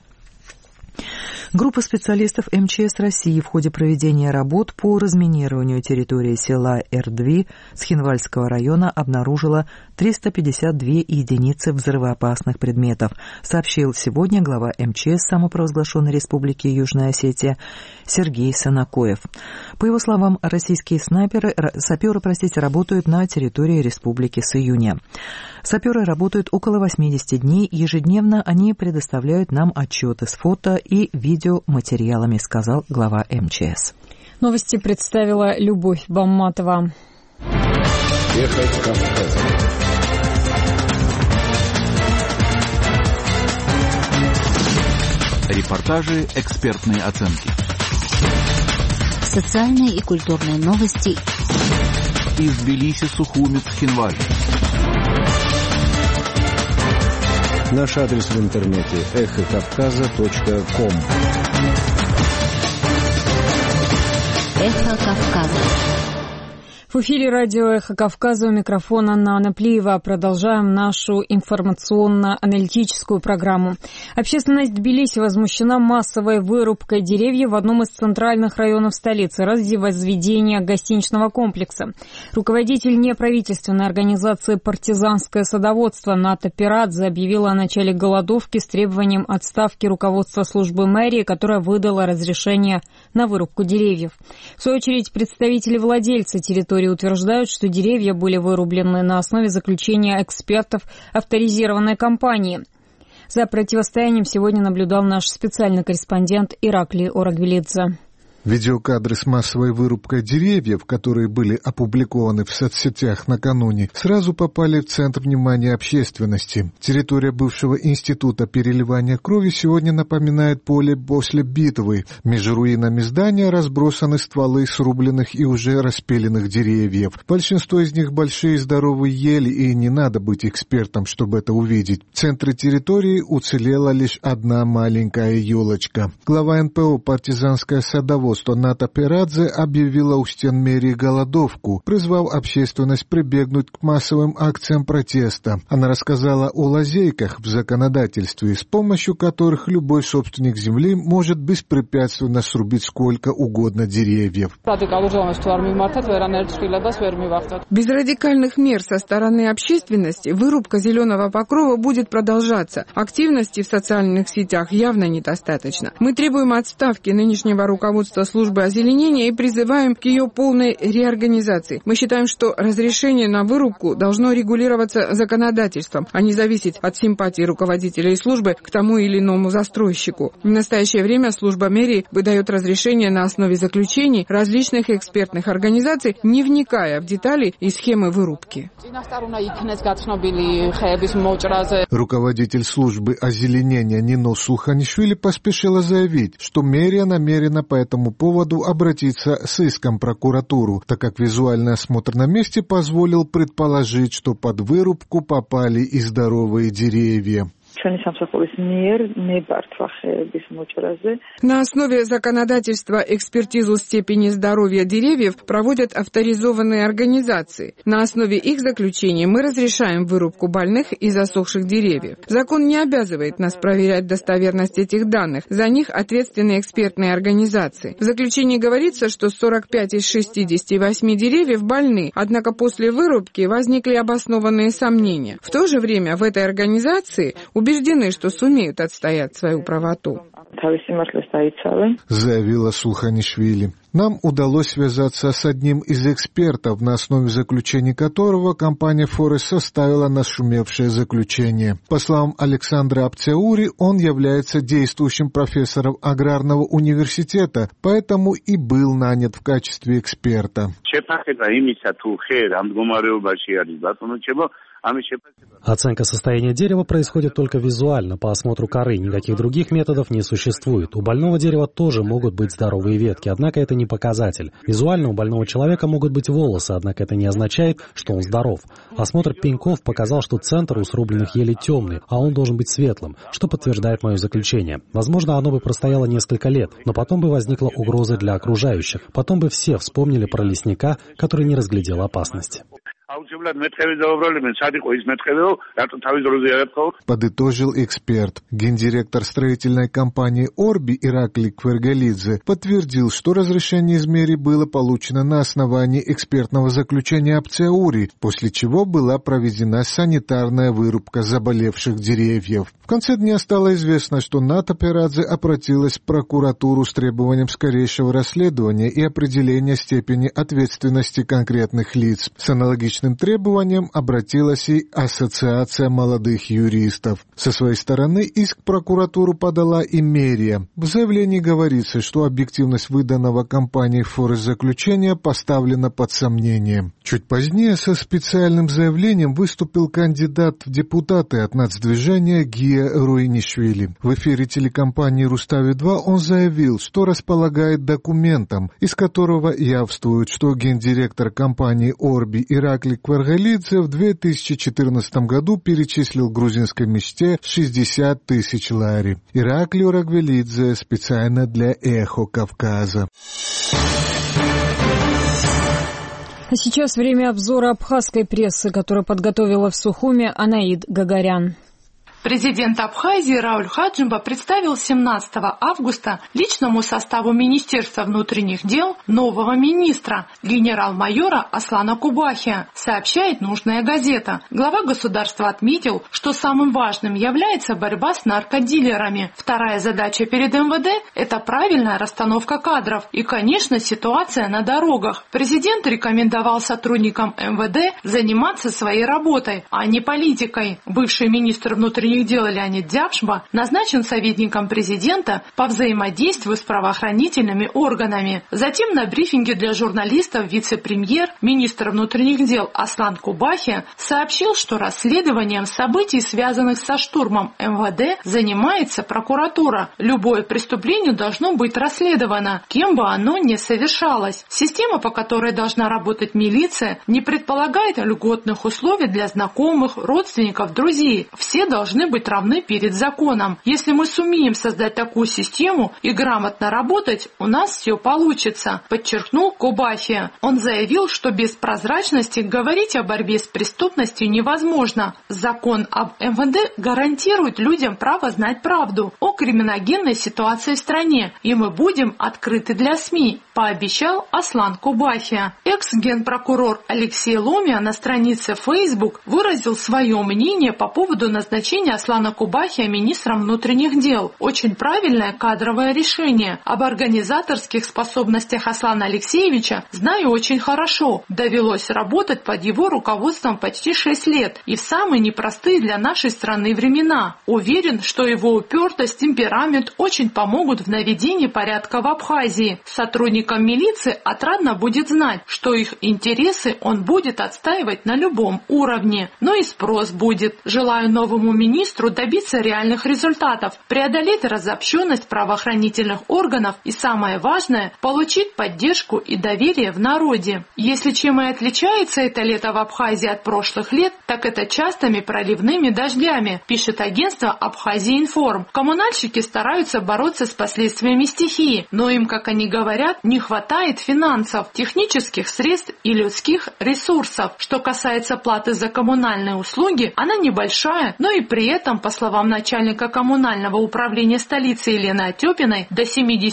Группа специалистов МЧС России в ходе проведения работ по разминированию территории села Эрдви Цхинвальского района обнаружила 352 единицы взрывоопасных предметов, сообщил сегодня глава МЧС самопровозглашенной Республики Южная Осетия Сергей Санакоев. По его словам, российские саперы работают на территории республики с июня. Саперы работают около 80 дней, ежедневно они предоставляют нам отчеты с фото и видеоматериалами, сказал глава МЧС. Новости представила Любовь Бамматова. Эхо Кавказа. Репортажи, экспертные оценки. Социальные и культурные новости. Из Тбилиси, Сухуми, Цхинвали. Наш адрес в интернете эхокавказа.ком. Эхо Кавказа. В эфире радио «Эхо Кавказа», у микрофона Нана Плиева. Продолжаем нашу информационно-аналитическую программу. Общественность Тбилиси возмущена массовой вырубкой деревьев в одном из центральных районов столицы ради возведения гостиничного комплекса. Руководитель неправительственной организации «Партизанское садоводство» Ната Пирадзе объявила о начале голодовки с требованием отставки руководства службы мэрии, которая выдала разрешение на вырубку деревьев. В свою очередь, представители владельца территории утверждают, что деревья были вырублены на основе заключения экспертов авторизированной компании. За противостоянием сегодня наблюдал наш специальный корреспондент Ираклий Орагвелидзе. Видеокадры с массовой вырубкой деревьев, которые были опубликованы в соцсетях накануне, сразу попали в центр внимания общественности. Территория бывшего института переливания крови сегодня напоминает поле после битвы. Между руинами здания разбросаны стволы срубленных и уже распиленных деревьев. Большинство из них большие здоровые ели, и не надо быть экспертом, чтобы это увидеть. В центре территории уцелела лишь одна маленькая елочка. Глава НПО «Партизанское садоводство» Ната Перадзе объявила у стен мэрии голодовку, призвав общественность прибегнуть к массовым акциям протеста. Она рассказала о лазейках в законодательстве, с помощью которых любой собственник земли может беспрепятственно срубить сколько угодно деревьев. Без радикальных мер со стороны общественности вырубка зеленого покрова будет продолжаться. Активности в социальных сетях явно недостаточно. Мы требуем отставки нынешнего руководства службы озеленения и призываем к ее полной реорганизации. Мы считаем, что разрешение на вырубку должно регулироваться законодательством, а не зависеть от симпатии руководителей службы к тому или иному застройщику. В настоящее время служба мэрии выдает разрешение на основе заключений различных экспертных организаций, не вникая в детали и схемы вырубки. Руководитель службы озеленения Нино Сулханишвили поспешила заявить, что мэрия намерена по этому поводу обратиться с иском в прокуратуру, так как визуальный осмотр на месте позволил предположить, что под вырубку попали и здоровые деревья. На основе законодательства экспертизу степени здоровья деревьев проводят авторизованные организации. На основе их заключений мы разрешаем вырубку больных и засохших деревьев. Закон не обязывает нас проверять достоверность этих данных. За них ответственны экспертные организации. В заключении говорится, что 45 из 68 деревьев больны, однако после вырубки возникли обоснованные сомнения. В то же время в этой организации убеждены, что сумеют отстоять свою правоту. Заявила Сулханишвили. Нам удалось связаться с одним из экспертов, на основе заключений которого компания «Форест» составила нашумевшее заключение. По словам Александра Апцеури, он является действующим профессором аграрного университета, поэтому и был нанят в качестве эксперта. Оценка состояния дерева происходит только визуально, по осмотру коры. Никаких других методов не существует. У больного дерева тоже могут быть здоровые ветки, однако это не показатель. Визуально у больного человека могут быть волосы, однако это не означает, что он здоров. Осмотр пеньков показал, что центр у срубленных елей темный, а он должен быть светлым, что подтверждает мое заключение. Возможно, оно бы простояло несколько лет, но потом бы возникла угроза для окружающих. Потом бы все вспомнили про лесника, который не разглядел опасность. Подытожил эксперт. Гендиректор строительной компании «Орби» Иракли Квергелидзе подтвердил, что разрешение из мэрии было получено на основании экспертного заключения Апцеури, после чего была проведена санитарная вырубка заболевших деревьев. В конце дня стало известно, что Ната Перадзе обратилась в прокуратуру с требованием скорейшего расследования и определения степени ответственности конкретных лиц. С аналогичным требованием обратилась и Ассоциация молодых юристов. Со своей стороны иск в прокуратуру подала и мэрия. В заявлении говорится, что объективность выданного компанией «Форест» заключения поставлена под сомнение. Чуть позднее со специальным заявлением выступил кандидат в депутаты от нацдвижения Гия Руинишвили. В эфире телекомпании «Рустави-2» он заявил, что располагает документом, из которого явствует, что гендиректор компании «Орби» Иракли Квергелидзе в 2014 году перечислил грузинской мечте 60 тысяч лари. Ираклио Рагвелидзе специально для «Эхо Кавказа». А сейчас время обзора абхазской прессы, которую подготовила в Сухуме Анаид Гагарян. Президент Абхазии Рауль Хаджимба представил 17 августа личному составу Министерства внутренних дел нового министра, генерал-майора Аслана Кубахия, сообщает нужная газета. Глава государства отметил, что самым важным является борьба с наркодилерами. Вторая задача перед МВД – это правильная расстановка кадров и, конечно, ситуация на дорогах. Президент рекомендовал сотрудникам МВД заниматься своей работой, а не политикой. Бывший министр внутренних внутренних дел Леонид Дябшба назначен советником президента по взаимодействию с правоохранительными органами. Затем на брифинге для журналистов вице-премьер, министр внутренних дел Аслан Кубахи сообщил, что расследованием событий, связанных со штурмом МВД, занимается прокуратура. Любое преступление должно быть расследовано, кем бы оно ни совершалось. Система, по которой должна работать милиция, не предполагает льготных условий для знакомых, родственников, друзей. Все должны быть равны перед законом. Если мы сумеем создать такую систему и грамотно работать, у нас все получится, подчеркнул Кубахи. Он заявил, что без прозрачности говорить о борьбе с преступностью невозможно. Закон об МВД гарантирует людям право знать правду о криминогенной ситуации в стране, и мы будем открыты для СМИ, пообещал Аслан Кубахи. Экс-генпрокурор Алексей Ломия на странице Facebook выразил свое мнение по поводу назначения Аслана Кубахи министром внутренних дел. Очень правильное кадровое решение. Об организаторских способностях Аслана Алексеевича знаю очень хорошо. Довелось работать под его руководством почти 6 лет и в самые непростые для нашей страны времена. Уверен, что его упертость, темперамент очень помогут в наведении порядка в Абхазии. Сотрудникам милиции отрадно будет знать, что их интересы он будет отстаивать на любом уровне. Но и спрос будет. Желаю новому министру добиться реальных результатов, преодолеть разобщенность правоохранительных органов и, самое важное, получить поддержку и доверие в народе. Если чем и отличается это лето в Абхазии от прошлых лет, так это частыми проливными дождями, пишет агентство «Абхазия-Информ». Коммунальщики стараются бороться с последствиями стихии, но им, как они говорят, не хватает финансов, технических средств и людских ресурсов. Что касается платы за коммунальные услуги, она небольшая, но и при этом, по словам начальника коммунального управления столицы Елены Отепиной, до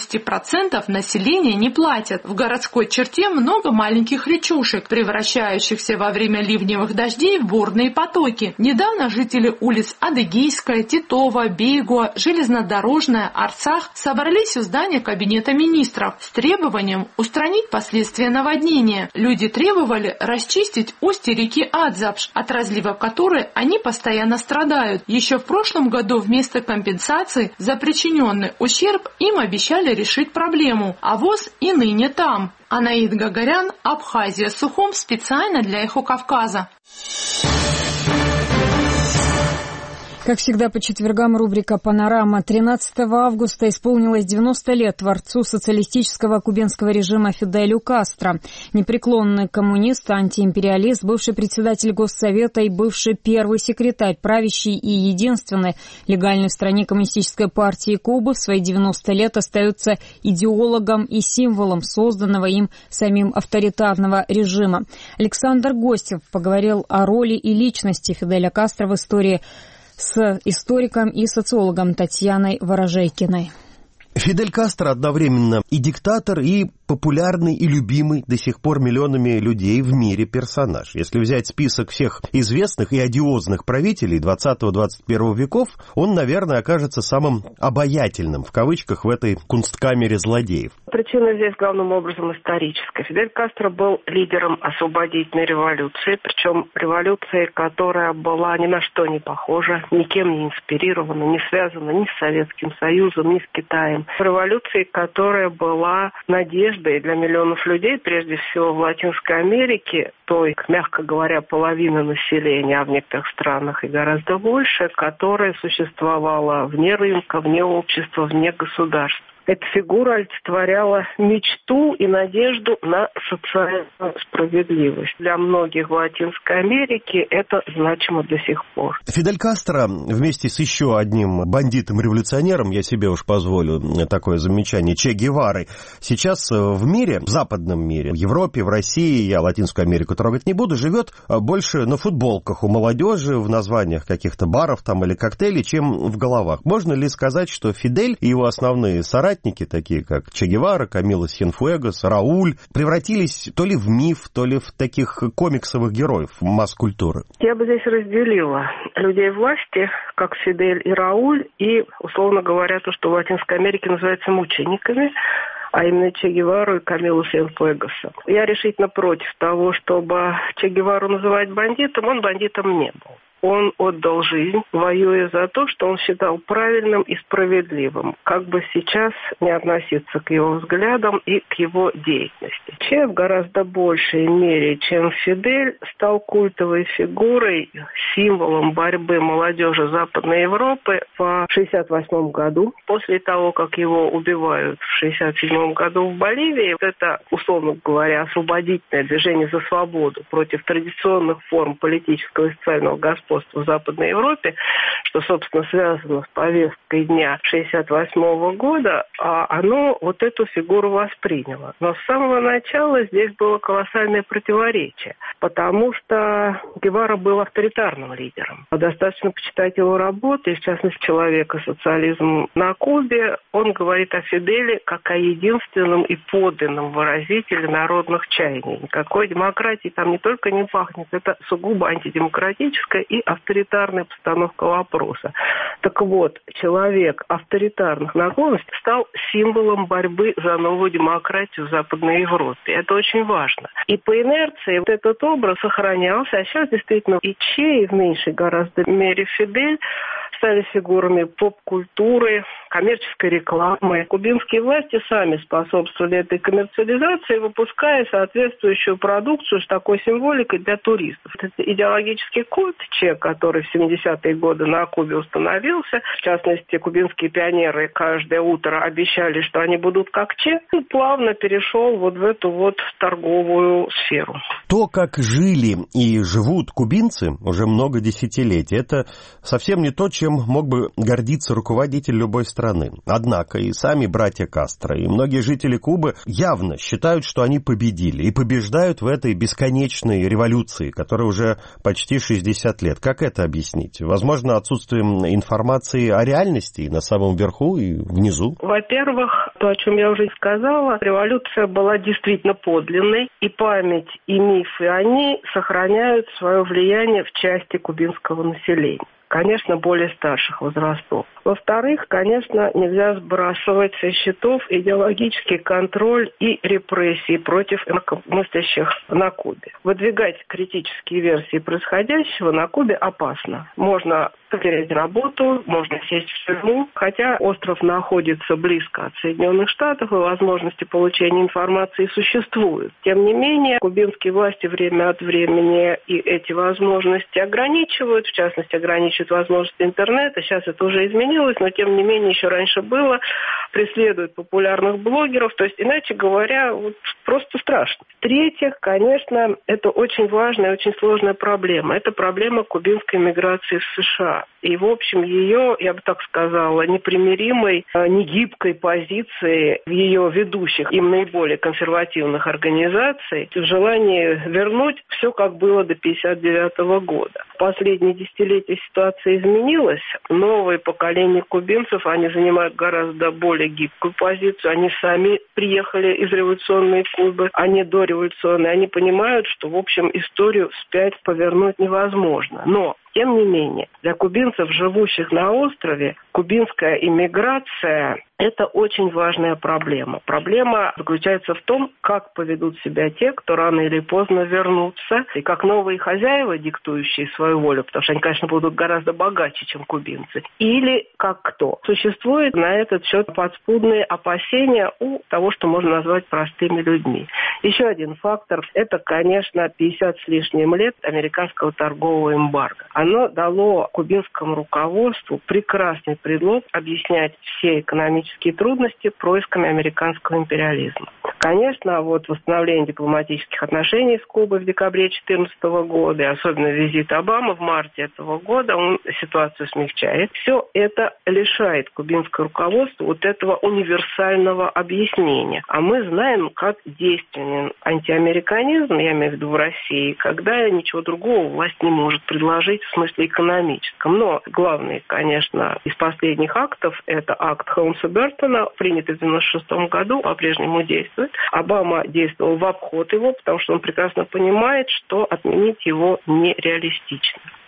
70% населения не платят. В городской черте много маленьких речушек, превращающихся во время ливневых дождей в бурные потоки. Недавно жители улиц Адыгейская, Титова, Бейгуа, Железнодорожная, Арцах собрались у здания Кабинета министров с требованием устранить последствия наводнения. Люди требовали расчистить устье реки Адзапш, от разлива которой они постоянно страдают. Еще в прошлом году вместо компенсации за причиненный ущерб им обещали решить проблему, а ВОЗ и ныне там. Анаид Гагарян, Абхазия, Сухум, специально для Эхо Кавказа. Как всегда, по четвергам рубрика «Панорама». 13 августа исполнилось 90 лет творцу социалистического кубинского режима Фиделю Кастро. Непреклонный коммунист, антиимпериалист, бывший председатель Госсовета и бывший первый секретарь правящей и единственной легальной в стране коммунистической партии Кубы в свои 90 лет остается идеологом и символом созданного им самим авторитарного режима. Александр Гостев поговорил о роли и личности Фиделя Кастро в истории с историком и социологом Татьяной Ворожейкиной. Фидель Кастро одновременно и диктатор, и популярный и любимый до сих пор миллионами людей в мире персонаж. Если взять список всех известных и одиозных правителей 20-21 веков, он, наверное, окажется самым «обаятельным» в кавычках в этой кунсткамере злодеев. Причина здесь главным образом историческая. Фидель Кастро был лидером освободительной революции, причем революции, которая была ни на что не похожа, никем не инспирирована, не связана ни с Советским Союзом, ни с Китаем. Революции, которая была надеждой для миллионов людей, прежде всего в Латинской Америке, той, мягко говоря, половины населения, а в некоторых странах и гораздо больше, которая существовала вне рынка, вне общества, вне государства. Эта фигура олицетворяла мечту и надежду на социальную справедливость. Для многих в Латинской Америке это значимо до сих пор. Фидель Кастро вместе с еще одним бандитом-революционером, я себе уж позволю такое замечание, Че Геварой, сейчас в мире, в западном мире, в Европе, в России, я Латинскую Америку трогать не буду, живет больше на футболках у молодежи, в названиях каких-то баров там или коктейлей, чем в головах. Можно ли сказать, что Фидель и его основные соратники, такие как Че Гевара, Камило Сьенфуэгос, Рауль, превратились то ли в миф, то ли в таких комиксовых героев масс-культуры? Я бы здесь разделила людей власти, как Фидель и Рауль, и, условно говоря, то, что в Латинской Америке называется мучениками, а именно Че Гевару и Камилу Сьенфуэгоса. Я решительно против того, чтобы Че Гевару называть бандитом, он бандитом не был. он отдал жизнь, воюя за то, что он считал правильным и справедливым, как бы сейчас не относиться к его взглядам и к его деятельности. Че в гораздо большей мере, чем Фидель, стал культовой фигурой, символом борьбы молодежи Западной Европы в 1968 году. После того, как его убивают в 1967 году в Боливии, это, условно говоря, освободительное движение за свободу против традиционных форм политического и социального господства в Западной Европе, что, собственно, связано с повесткой дня 1968 года, оно вот эту фигуру восприняло. Но с самого начала здесь было колоссальное противоречие, потому что Гевара был авторитарным лидером. Достаточно почитать его работы, в частности, «Человек и социализм на Кубе». Он говорит о Фиделе как о единственном и подлинном выразителе народных чаяний. Никакой демократии там не только не пахнет, это сугубо антидемократическая и авторитарная постановка вопроса. Так вот, человек авторитарных наклонностей стал символом борьбы за новую демократию в Западной Европе. Это очень важно. И по инерции вот этот образ сохранялся, а сейчас действительно и Че, и в меньшей гораздо мере Фидель стали фигурами поп-культуры, коммерческой рекламы. Кубинские власти сами способствовали этой коммерциализации, выпуская соответствующую продукцию с такой символикой для туристов. Это идеологический культ Че, который в 70-е годы на Кубе установился. В частности, кубинские пионеры каждое утро обещали, что они будут как Че, и плавно перешел вот в эту вот торговую сферу. То, как жили и живут кубинцы уже много десятилетий, это совсем не то, чем мог бы гордиться руководитель любой страны. Однако и сами братья Кастро, и многие жители Кубы явно считают, что они победили, и побеждают в этой бесконечной революции, которая уже почти 60 лет. Как это объяснить? Возможно, отсутствием информации о реальности и на самом верху, и внизу? Во-первых, то, о чем я уже сказала, революция была действительно подлинной, и память, и мифы о ней сохраняют свое влияние в части кубинского населения. Конечно, более старших возрастов. Во-вторых, конечно, нельзя сбрасывать со счетов идеологический контроль и репрессии против инакомыслящих на Кубе. Выдвигать критические версии происходящего на Кубе опасно. Можно потерять работу, можно сесть в тюрьму. Хотя остров находится близко от Соединенных Штатов, и возможности получения информации существуют. Тем не менее, кубинские власти время от времени и эти возможности ограничивают, в частности, ограничивают возможности интернета. Сейчас это уже изменилось, но тем не менее еще раньше было. Преследуют популярных блогеров. То есть, иначе говоря, вот просто страшно. В-третьих, конечно, это очень важная и очень сложная проблема. Это проблема кубинской миграции в США. И, в общем, ее, я бы так сказала, непримиримой, негибкой позиции в ее ведущих, им наиболее консервативных организаций, в желании вернуть все, как было до 1959 года. В последние десятилетия ситуация изменилась. Новое поколение кубинцев, они занимают гораздо более гибкую позицию. Они сами приехали из революционной Кубы, они дореволюционные. Они понимают, что, в общем, историю вспять повернуть невозможно. Но тем не менее, для кубинцев, живущих на острове, кубинская иммиграция – это очень важная проблема. Проблема заключается в том, как поведут себя те, кто рано или поздно вернутся, и как новые хозяева, диктующие свою волю, потому что они, конечно, будут гораздо богаче, чем кубинцы, или как кто. Существует на этот счет подспудные опасения у того, что можно назвать простыми людьми. Еще один фактор – это, конечно, 50 с лишним лет американского торгового эмбарго. Оно дало кубинскому руководству прекрасный предлог объяснять все экономические трудности происками американского империализма. Конечно, вот восстановление дипломатических отношений с Кубой в декабре 2014 года, и особенно визит Обамы в марте этого года, он ситуацию смягчает. Все это лишает кубинское руководство вот этого универсального объяснения. А мы знаем, как действенен антиамериканизм, я имею в виду в России, когда ничего другого власть не может предложить в смысле экономическом. Но главный, конечно, из последних актов – это акт Холмса-Бертона, принятый в 1996 году, по-прежнему действует. Обама действовал в обход его, потому что он прекрасно понимает, что отменить его нереалистично.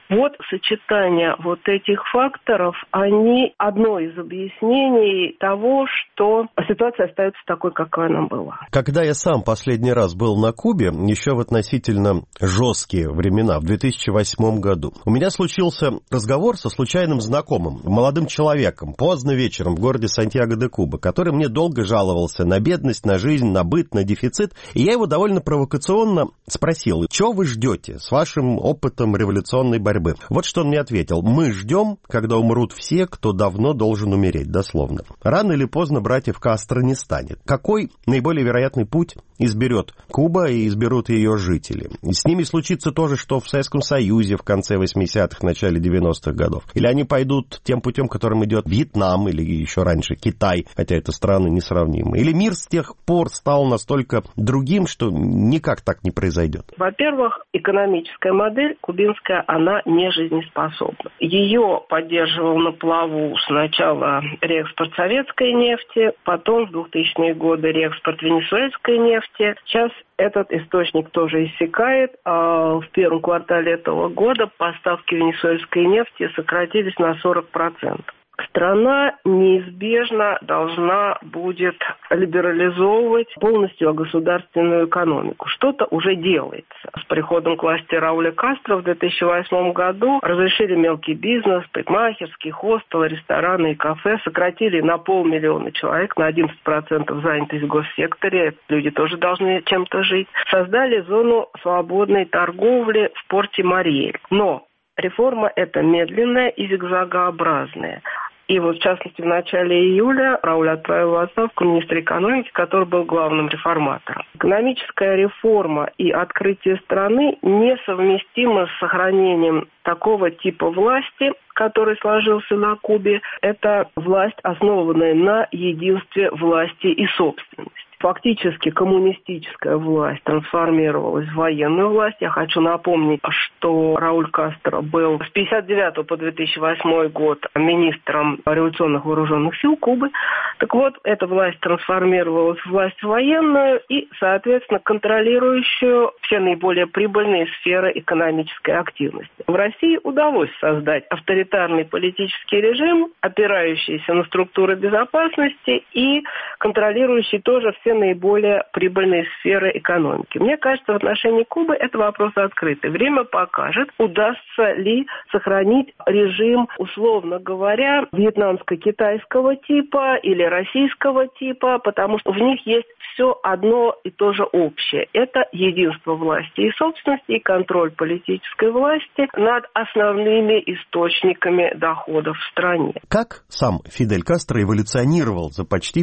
Вот сочетание вот этих факторов, они одно из объяснений того, что ситуация остается такой, какая она была. Когда я сам последний раз был на Кубе, еще в относительно жесткие времена, в 2008 году, у меня случился разговор со случайным знакомым, молодым человеком, поздно вечером в городе Сантьяго-де-Куба, который мне долго жаловался на бедность, на жизнь, на быт, на дефицит, и я его довольно провокационно спросил: что вы ждете с вашим опытом революционной борьбы? Вот что он мне ответил: мы ждем, когда умрут все, кто давно должен умереть, дословно. Рано или поздно братьев Кастро не станет. Какой наиболее вероятный путь изберет Куба и изберут ее жители? И с ними случится то же, что в Советском Союзе в конце 80-х, начале 90-х годов. Или они пойдут тем путем, которым идет Вьетнам, или еще раньше Китай, хотя это страны несравнимые. Или мир с тех пор стал настолько другим, что никак так не произойдет? Во-первых, экономическая модель кубинская, она не жизнеспособна. Ее поддерживал на плаву сначала реэкспорт советской нефти, потом в 2000-е годы реэкспорт венесуэльской нефти. Сейчас этот источник тоже иссякает. А в первом квартале этого года поставки венесуэльской нефти сократились на 40%. Страна неизбежно должна будет либерализовывать полностью государственную экономику. Что-то уже делается. С приходом к власти Рауля Кастро в 2008 году разрешили мелкий бизнес, парикмахерские, хостелы, рестораны и кафе, сократили на 500 000 человек, на 11% занятость в госсекторе. Люди тоже должны чем-то жить. Создали зону свободной торговли в порте Мариэль. Но реформа эта медленная и зигзагообразная. И вот, в частности, в начале июля Рауль отправил в отставку министра экономики, который был главным реформатором. Экономическая реформа и открытие страны несовместимы с сохранением такого типа власти, который сложился на Кубе. Это власть, основанная на единстве власти и собственности. Фактически коммунистическая власть трансформировалась в военную власть. Я хочу напомнить, что Рауль Кастро был с 1959 по 2008 год министром революционных вооруженных сил Кубы. Так вот, эта власть трансформировалась в власть военную и, соответственно, контролирующую все наиболее прибыльные сферы экономической активности. В России удалось создать авторитарный политический режим, опирающийся на структуры безопасности и контролирующий тоже все наиболее прибыльные сферы экономики. Мне кажется, в отношении Кубы это вопрос открытый. Время покажет, удастся ли сохранить режим, условно говоря, вьетнамско-китайского типа или российского типа, потому что в них есть все одно и то же общее. Это единство власти и собственности и контроль политической власти над основными источниками доходов в стране. Как сам Фидель Кастро эволюционировал за почти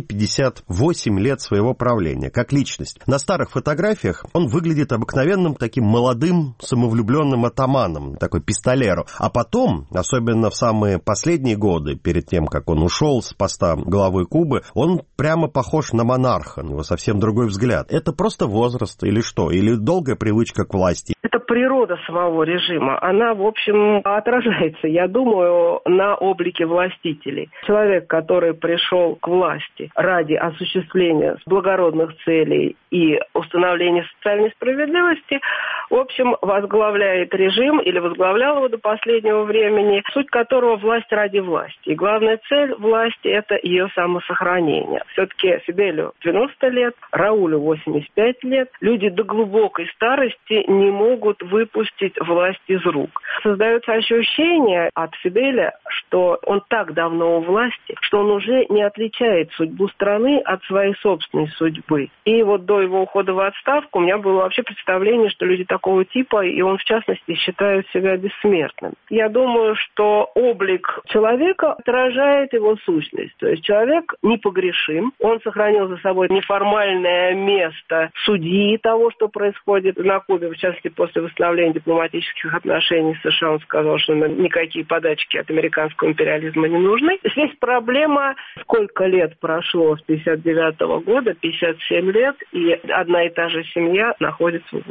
58 лет своего правления, как личность? На старых фотографиях он выглядит обыкновенным таким молодым, самовлюбленным атаманом, такой пистолеро. А потом, особенно в самые последние годы, перед тем, как он ушел с поста главы Кубы, он прямо похож на монарха, у него совсем другой взгляд. Это просто возраст или что? Или долгая привычка к власти? Это природа самого режима. Она, в общем, отражается, я думаю, на облике властителей. Человек, который пришел к власти ради осуществления благородных целей и установления социальной справедливости, в общем, возглавляет режим или возглавлял его до последнего времени, суть которого власть ради власти. И главная цель власти – это ее самосохранение. Все-таки Фиделю 90 лет, Раулю 85 лет. Люди до глубокой старости не могут выпустить власть из рук. Создается ощущение от Фиделя, что он так давно у власти, что он уже не отличает судьбу страны от своей собственной судьбы. И вот до его ухода в отставку у меня было вообще представление, что люди такого типа, и он в частности считает себя бессмертным. Я думаю, что облик человека отражает его сущность. То есть человек непогрешим, он сохранил за собой неформальное место судьи того, что происходит на Кубе, в частности, после восстановления дипломатических отношений с США. Он сказал, что никакие подачки от американского империализма не нужны. Здесь проблема, сколько лет прошло с 1959 года, 57 лет, и одна и та же семья находится у власти.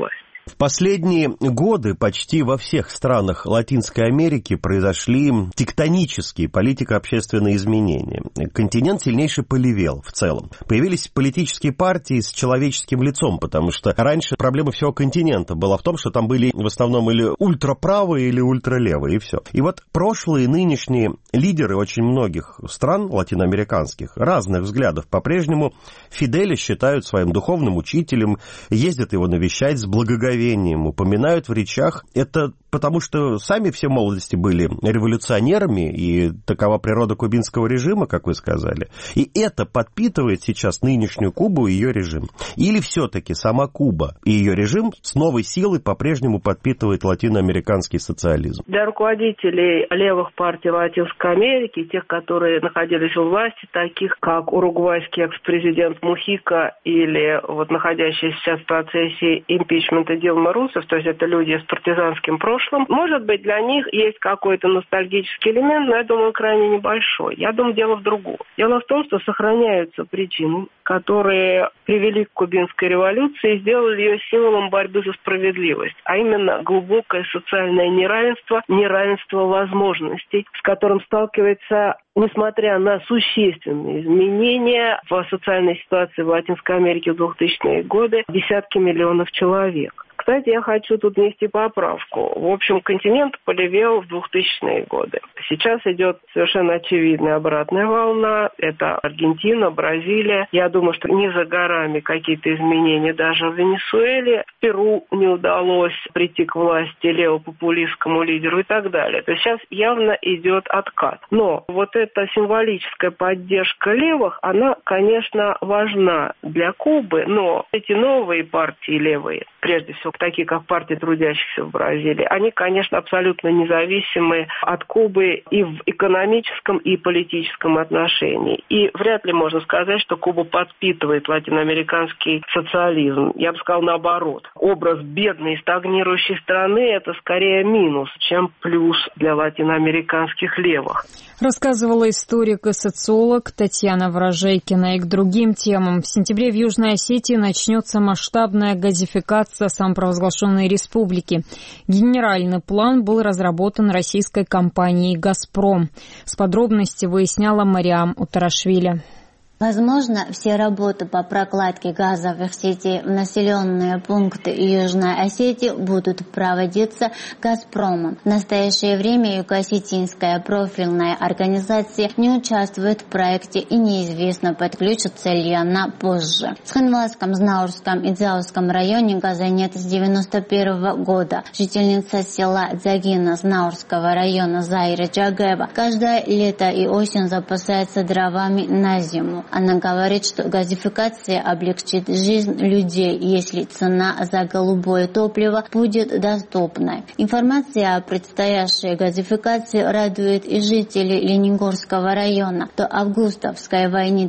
В последние годы почти во всех странах Латинской Америки произошли тектонические политико-общественные изменения. Континент сильнейше полевел в целом. Появились политические партии с человеческим лицом, потому что раньше проблема всего континента была в том, что там были в основном или ультраправые, или ультралевые, и все. И вот прошлые и нынешние лидеры очень многих стран латиноамериканских разных взглядов по-прежнему Фиделя считают своим духовным учителем, ездят его навещать с благоговением, упоминают в речах. Это потому что сами все в молодости были революционерами, и такова природа кубинского режима, как вы сказали. И это подпитывает сейчас нынешнюю Кубу и ее режим. Или все-таки сама Куба и ее режим с новой силой по-прежнему подпитывает латиноамериканский социализм? Для руководителей левых партий Латинской Америки, тех, которые находились у власти, таких как уругвайский экс-президент Мухика или вот находящийся сейчас в процессе импичмента Дилма Русеф, то есть это люди с партизанским прошлым, может быть, для них есть какой-то ностальгический элемент, но я думаю, крайне небольшой. Я думаю, дело в другом. Дело в том, что сохраняются причины, которые привели к кубинской революции и сделали ее символом борьбы за справедливость, а именно глубокое социальное неравенство, неравенство возможностей, с которым сталкивается, несмотря на существенные изменения в социальной ситуации в Латинской Америке в 2000-е годы, десятки миллионов человек. Кстати, я хочу тут внести поправку. В общем, континент полевел в 2000-е годы. Сейчас идет совершенно очевидная обратная волна. Это Аргентина, Бразилия. Я думаю, что не за горами какие-то изменения даже в Венесуэле. В Перу не удалось прийти к власти левопопулистскому лидеру и так далее. То есть сейчас явно идет откат. Но вот эта символическая поддержка левых, она, конечно, важна для Кубы, но эти новые партии левые, прежде всего такие как партия трудящихся в Бразилии, они, конечно, абсолютно независимы от Кубы и в экономическом, и политическом отношении. И вряд ли можно сказать, что Куба подпитывает латиноамериканский социализм. Я бы сказал наоборот. Образ бедной и стагнирующей страны – это скорее минус, чем плюс для латиноамериканских левых. Рассказывала историк и социолог Татьяна Ворожейкина. И к другим темам. В сентябре в Южной Осетии начнется масштабная газификация самопровозглашенной республики. Генеральный план был разработан российской компанией «Газпром». С подробностей выясняла Мариам Утарашвили. Возможно, все работы по прокладке газовых сетей в населенные пункты Южной Осетии будут проводиться «Газпромом». В настоящее время юго-осетинская профильная организация не участвует в проекте и неизвестно, подключится ли она позже. В Сханвалском, Знаурском и Дзяуском районе газа нет с 1991 года. Жительница села Дзагина Знаурского района Заира Джагаева каждое лето и осень запасается дровами на зиму. Она говорит, что газификация облегчит жизнь людей, если цена за голубое топливо будет доступной. Информация о предстоящей газификации радует и жителей Лениногорского района. До августовской войны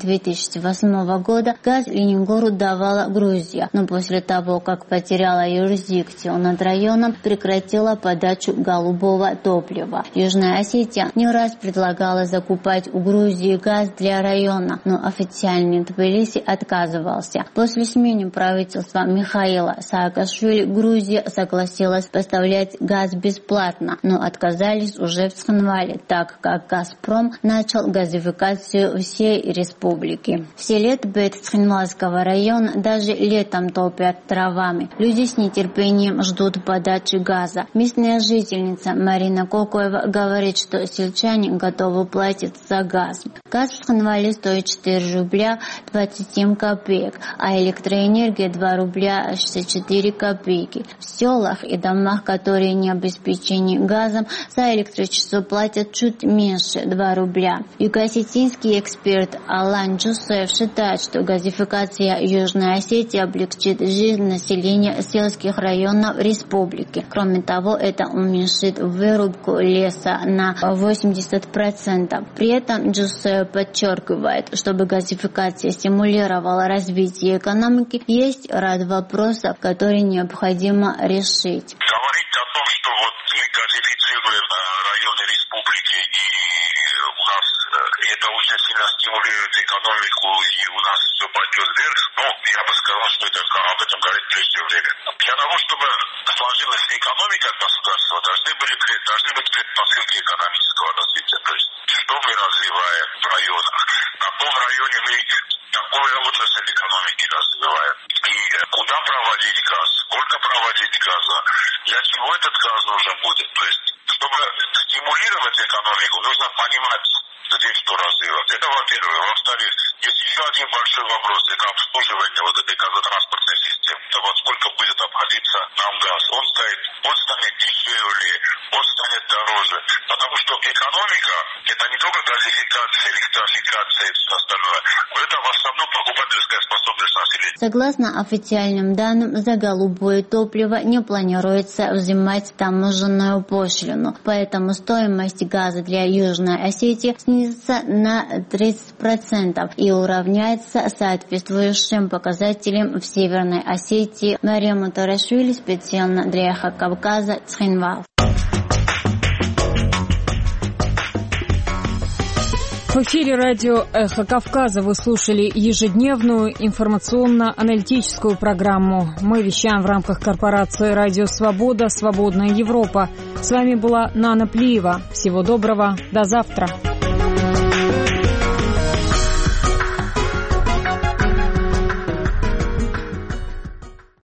2008 года газ Лениногору давала Грузия, но после того, как потеряла юрисдикцию над районом, прекратила подачу голубого топлива. Южная Осетия не раз предлагала закупать у Грузии газ для района, но официальный Тбилиси отказывался. После смены правительства Михаила Саакашвили Грузия согласилась поставлять газ бесплатно, но отказались уже в Цхинвале, так как «Газпром» начал газификацию всей республики. В селе Тбет Цхинвальского района даже летом топят дровами. Люди с нетерпением ждут подачи газа. Местная жительница Марина Кокоева говорит, что сельчане готовы платить за газ. Газ в Цхинвале стоит 4 рубля 27 копеек, а электроэнергия 2 рубля 64 копейки. В селах и домах, которые не обеспечены газом, за электричество платят чуть меньше 2 рубля. Юго-осетинский эксперт Алан Джусаев считает, что газификация Южной Осетии облегчит жизнь населения сельских районов республики. Кроме того, это уменьшит вырубку леса на 80%. При этом Джусаев подчеркивает, чтобы газификация стимулировала развитие экономики, есть ряд вопросов, которые необходимо решить. Говорить о том, что вот мы газифицируем районы республики, и у нас это очень сильно стимулирует экономику, и у нас все пойдет вверх, но я бы сказал, что об этом говорить преждевременно. Для того, чтобы сложилась экономика государства, должны быть предпосылки экономического развития. То есть, что мы развиваем в районах, в каком районе мы какую отрасль экономики развиваем, и куда проводить газ, сколько проводить газа, для чего этот газ нужен будет. То есть, чтобы стимулировать экономику, нужно понимать, где что развивать. Это во-первых. Во-вторых, есть еще один большой вопрос. Это обслуживание вот этой газотранспортной системы. Это вот сколько будет обходиться нам газ. Он станет дешевле, он станет дороже. Потому что экономика – это не только газификация, электрификация и все остальное. Это в основном покупательская способность населения. Согласно официальным данным, за голубое топливо не планируется взимать таможенную пошлину. Поэтому стоимость газа для Южной Осетии снизится на 30% и уравняется соответствующим показателям в Северной Осетии. Мария Мутарашвили, специально для Эхо Кавказа, Цхинвал. В эфире радио «Эхо Кавказа» вы слушали ежедневную информационно-аналитическую программу. Мы вещаем в рамках корпорации «Радио Свобода. Свободная Европа». С вами была Нана Плиева. Всего доброго. До завтра.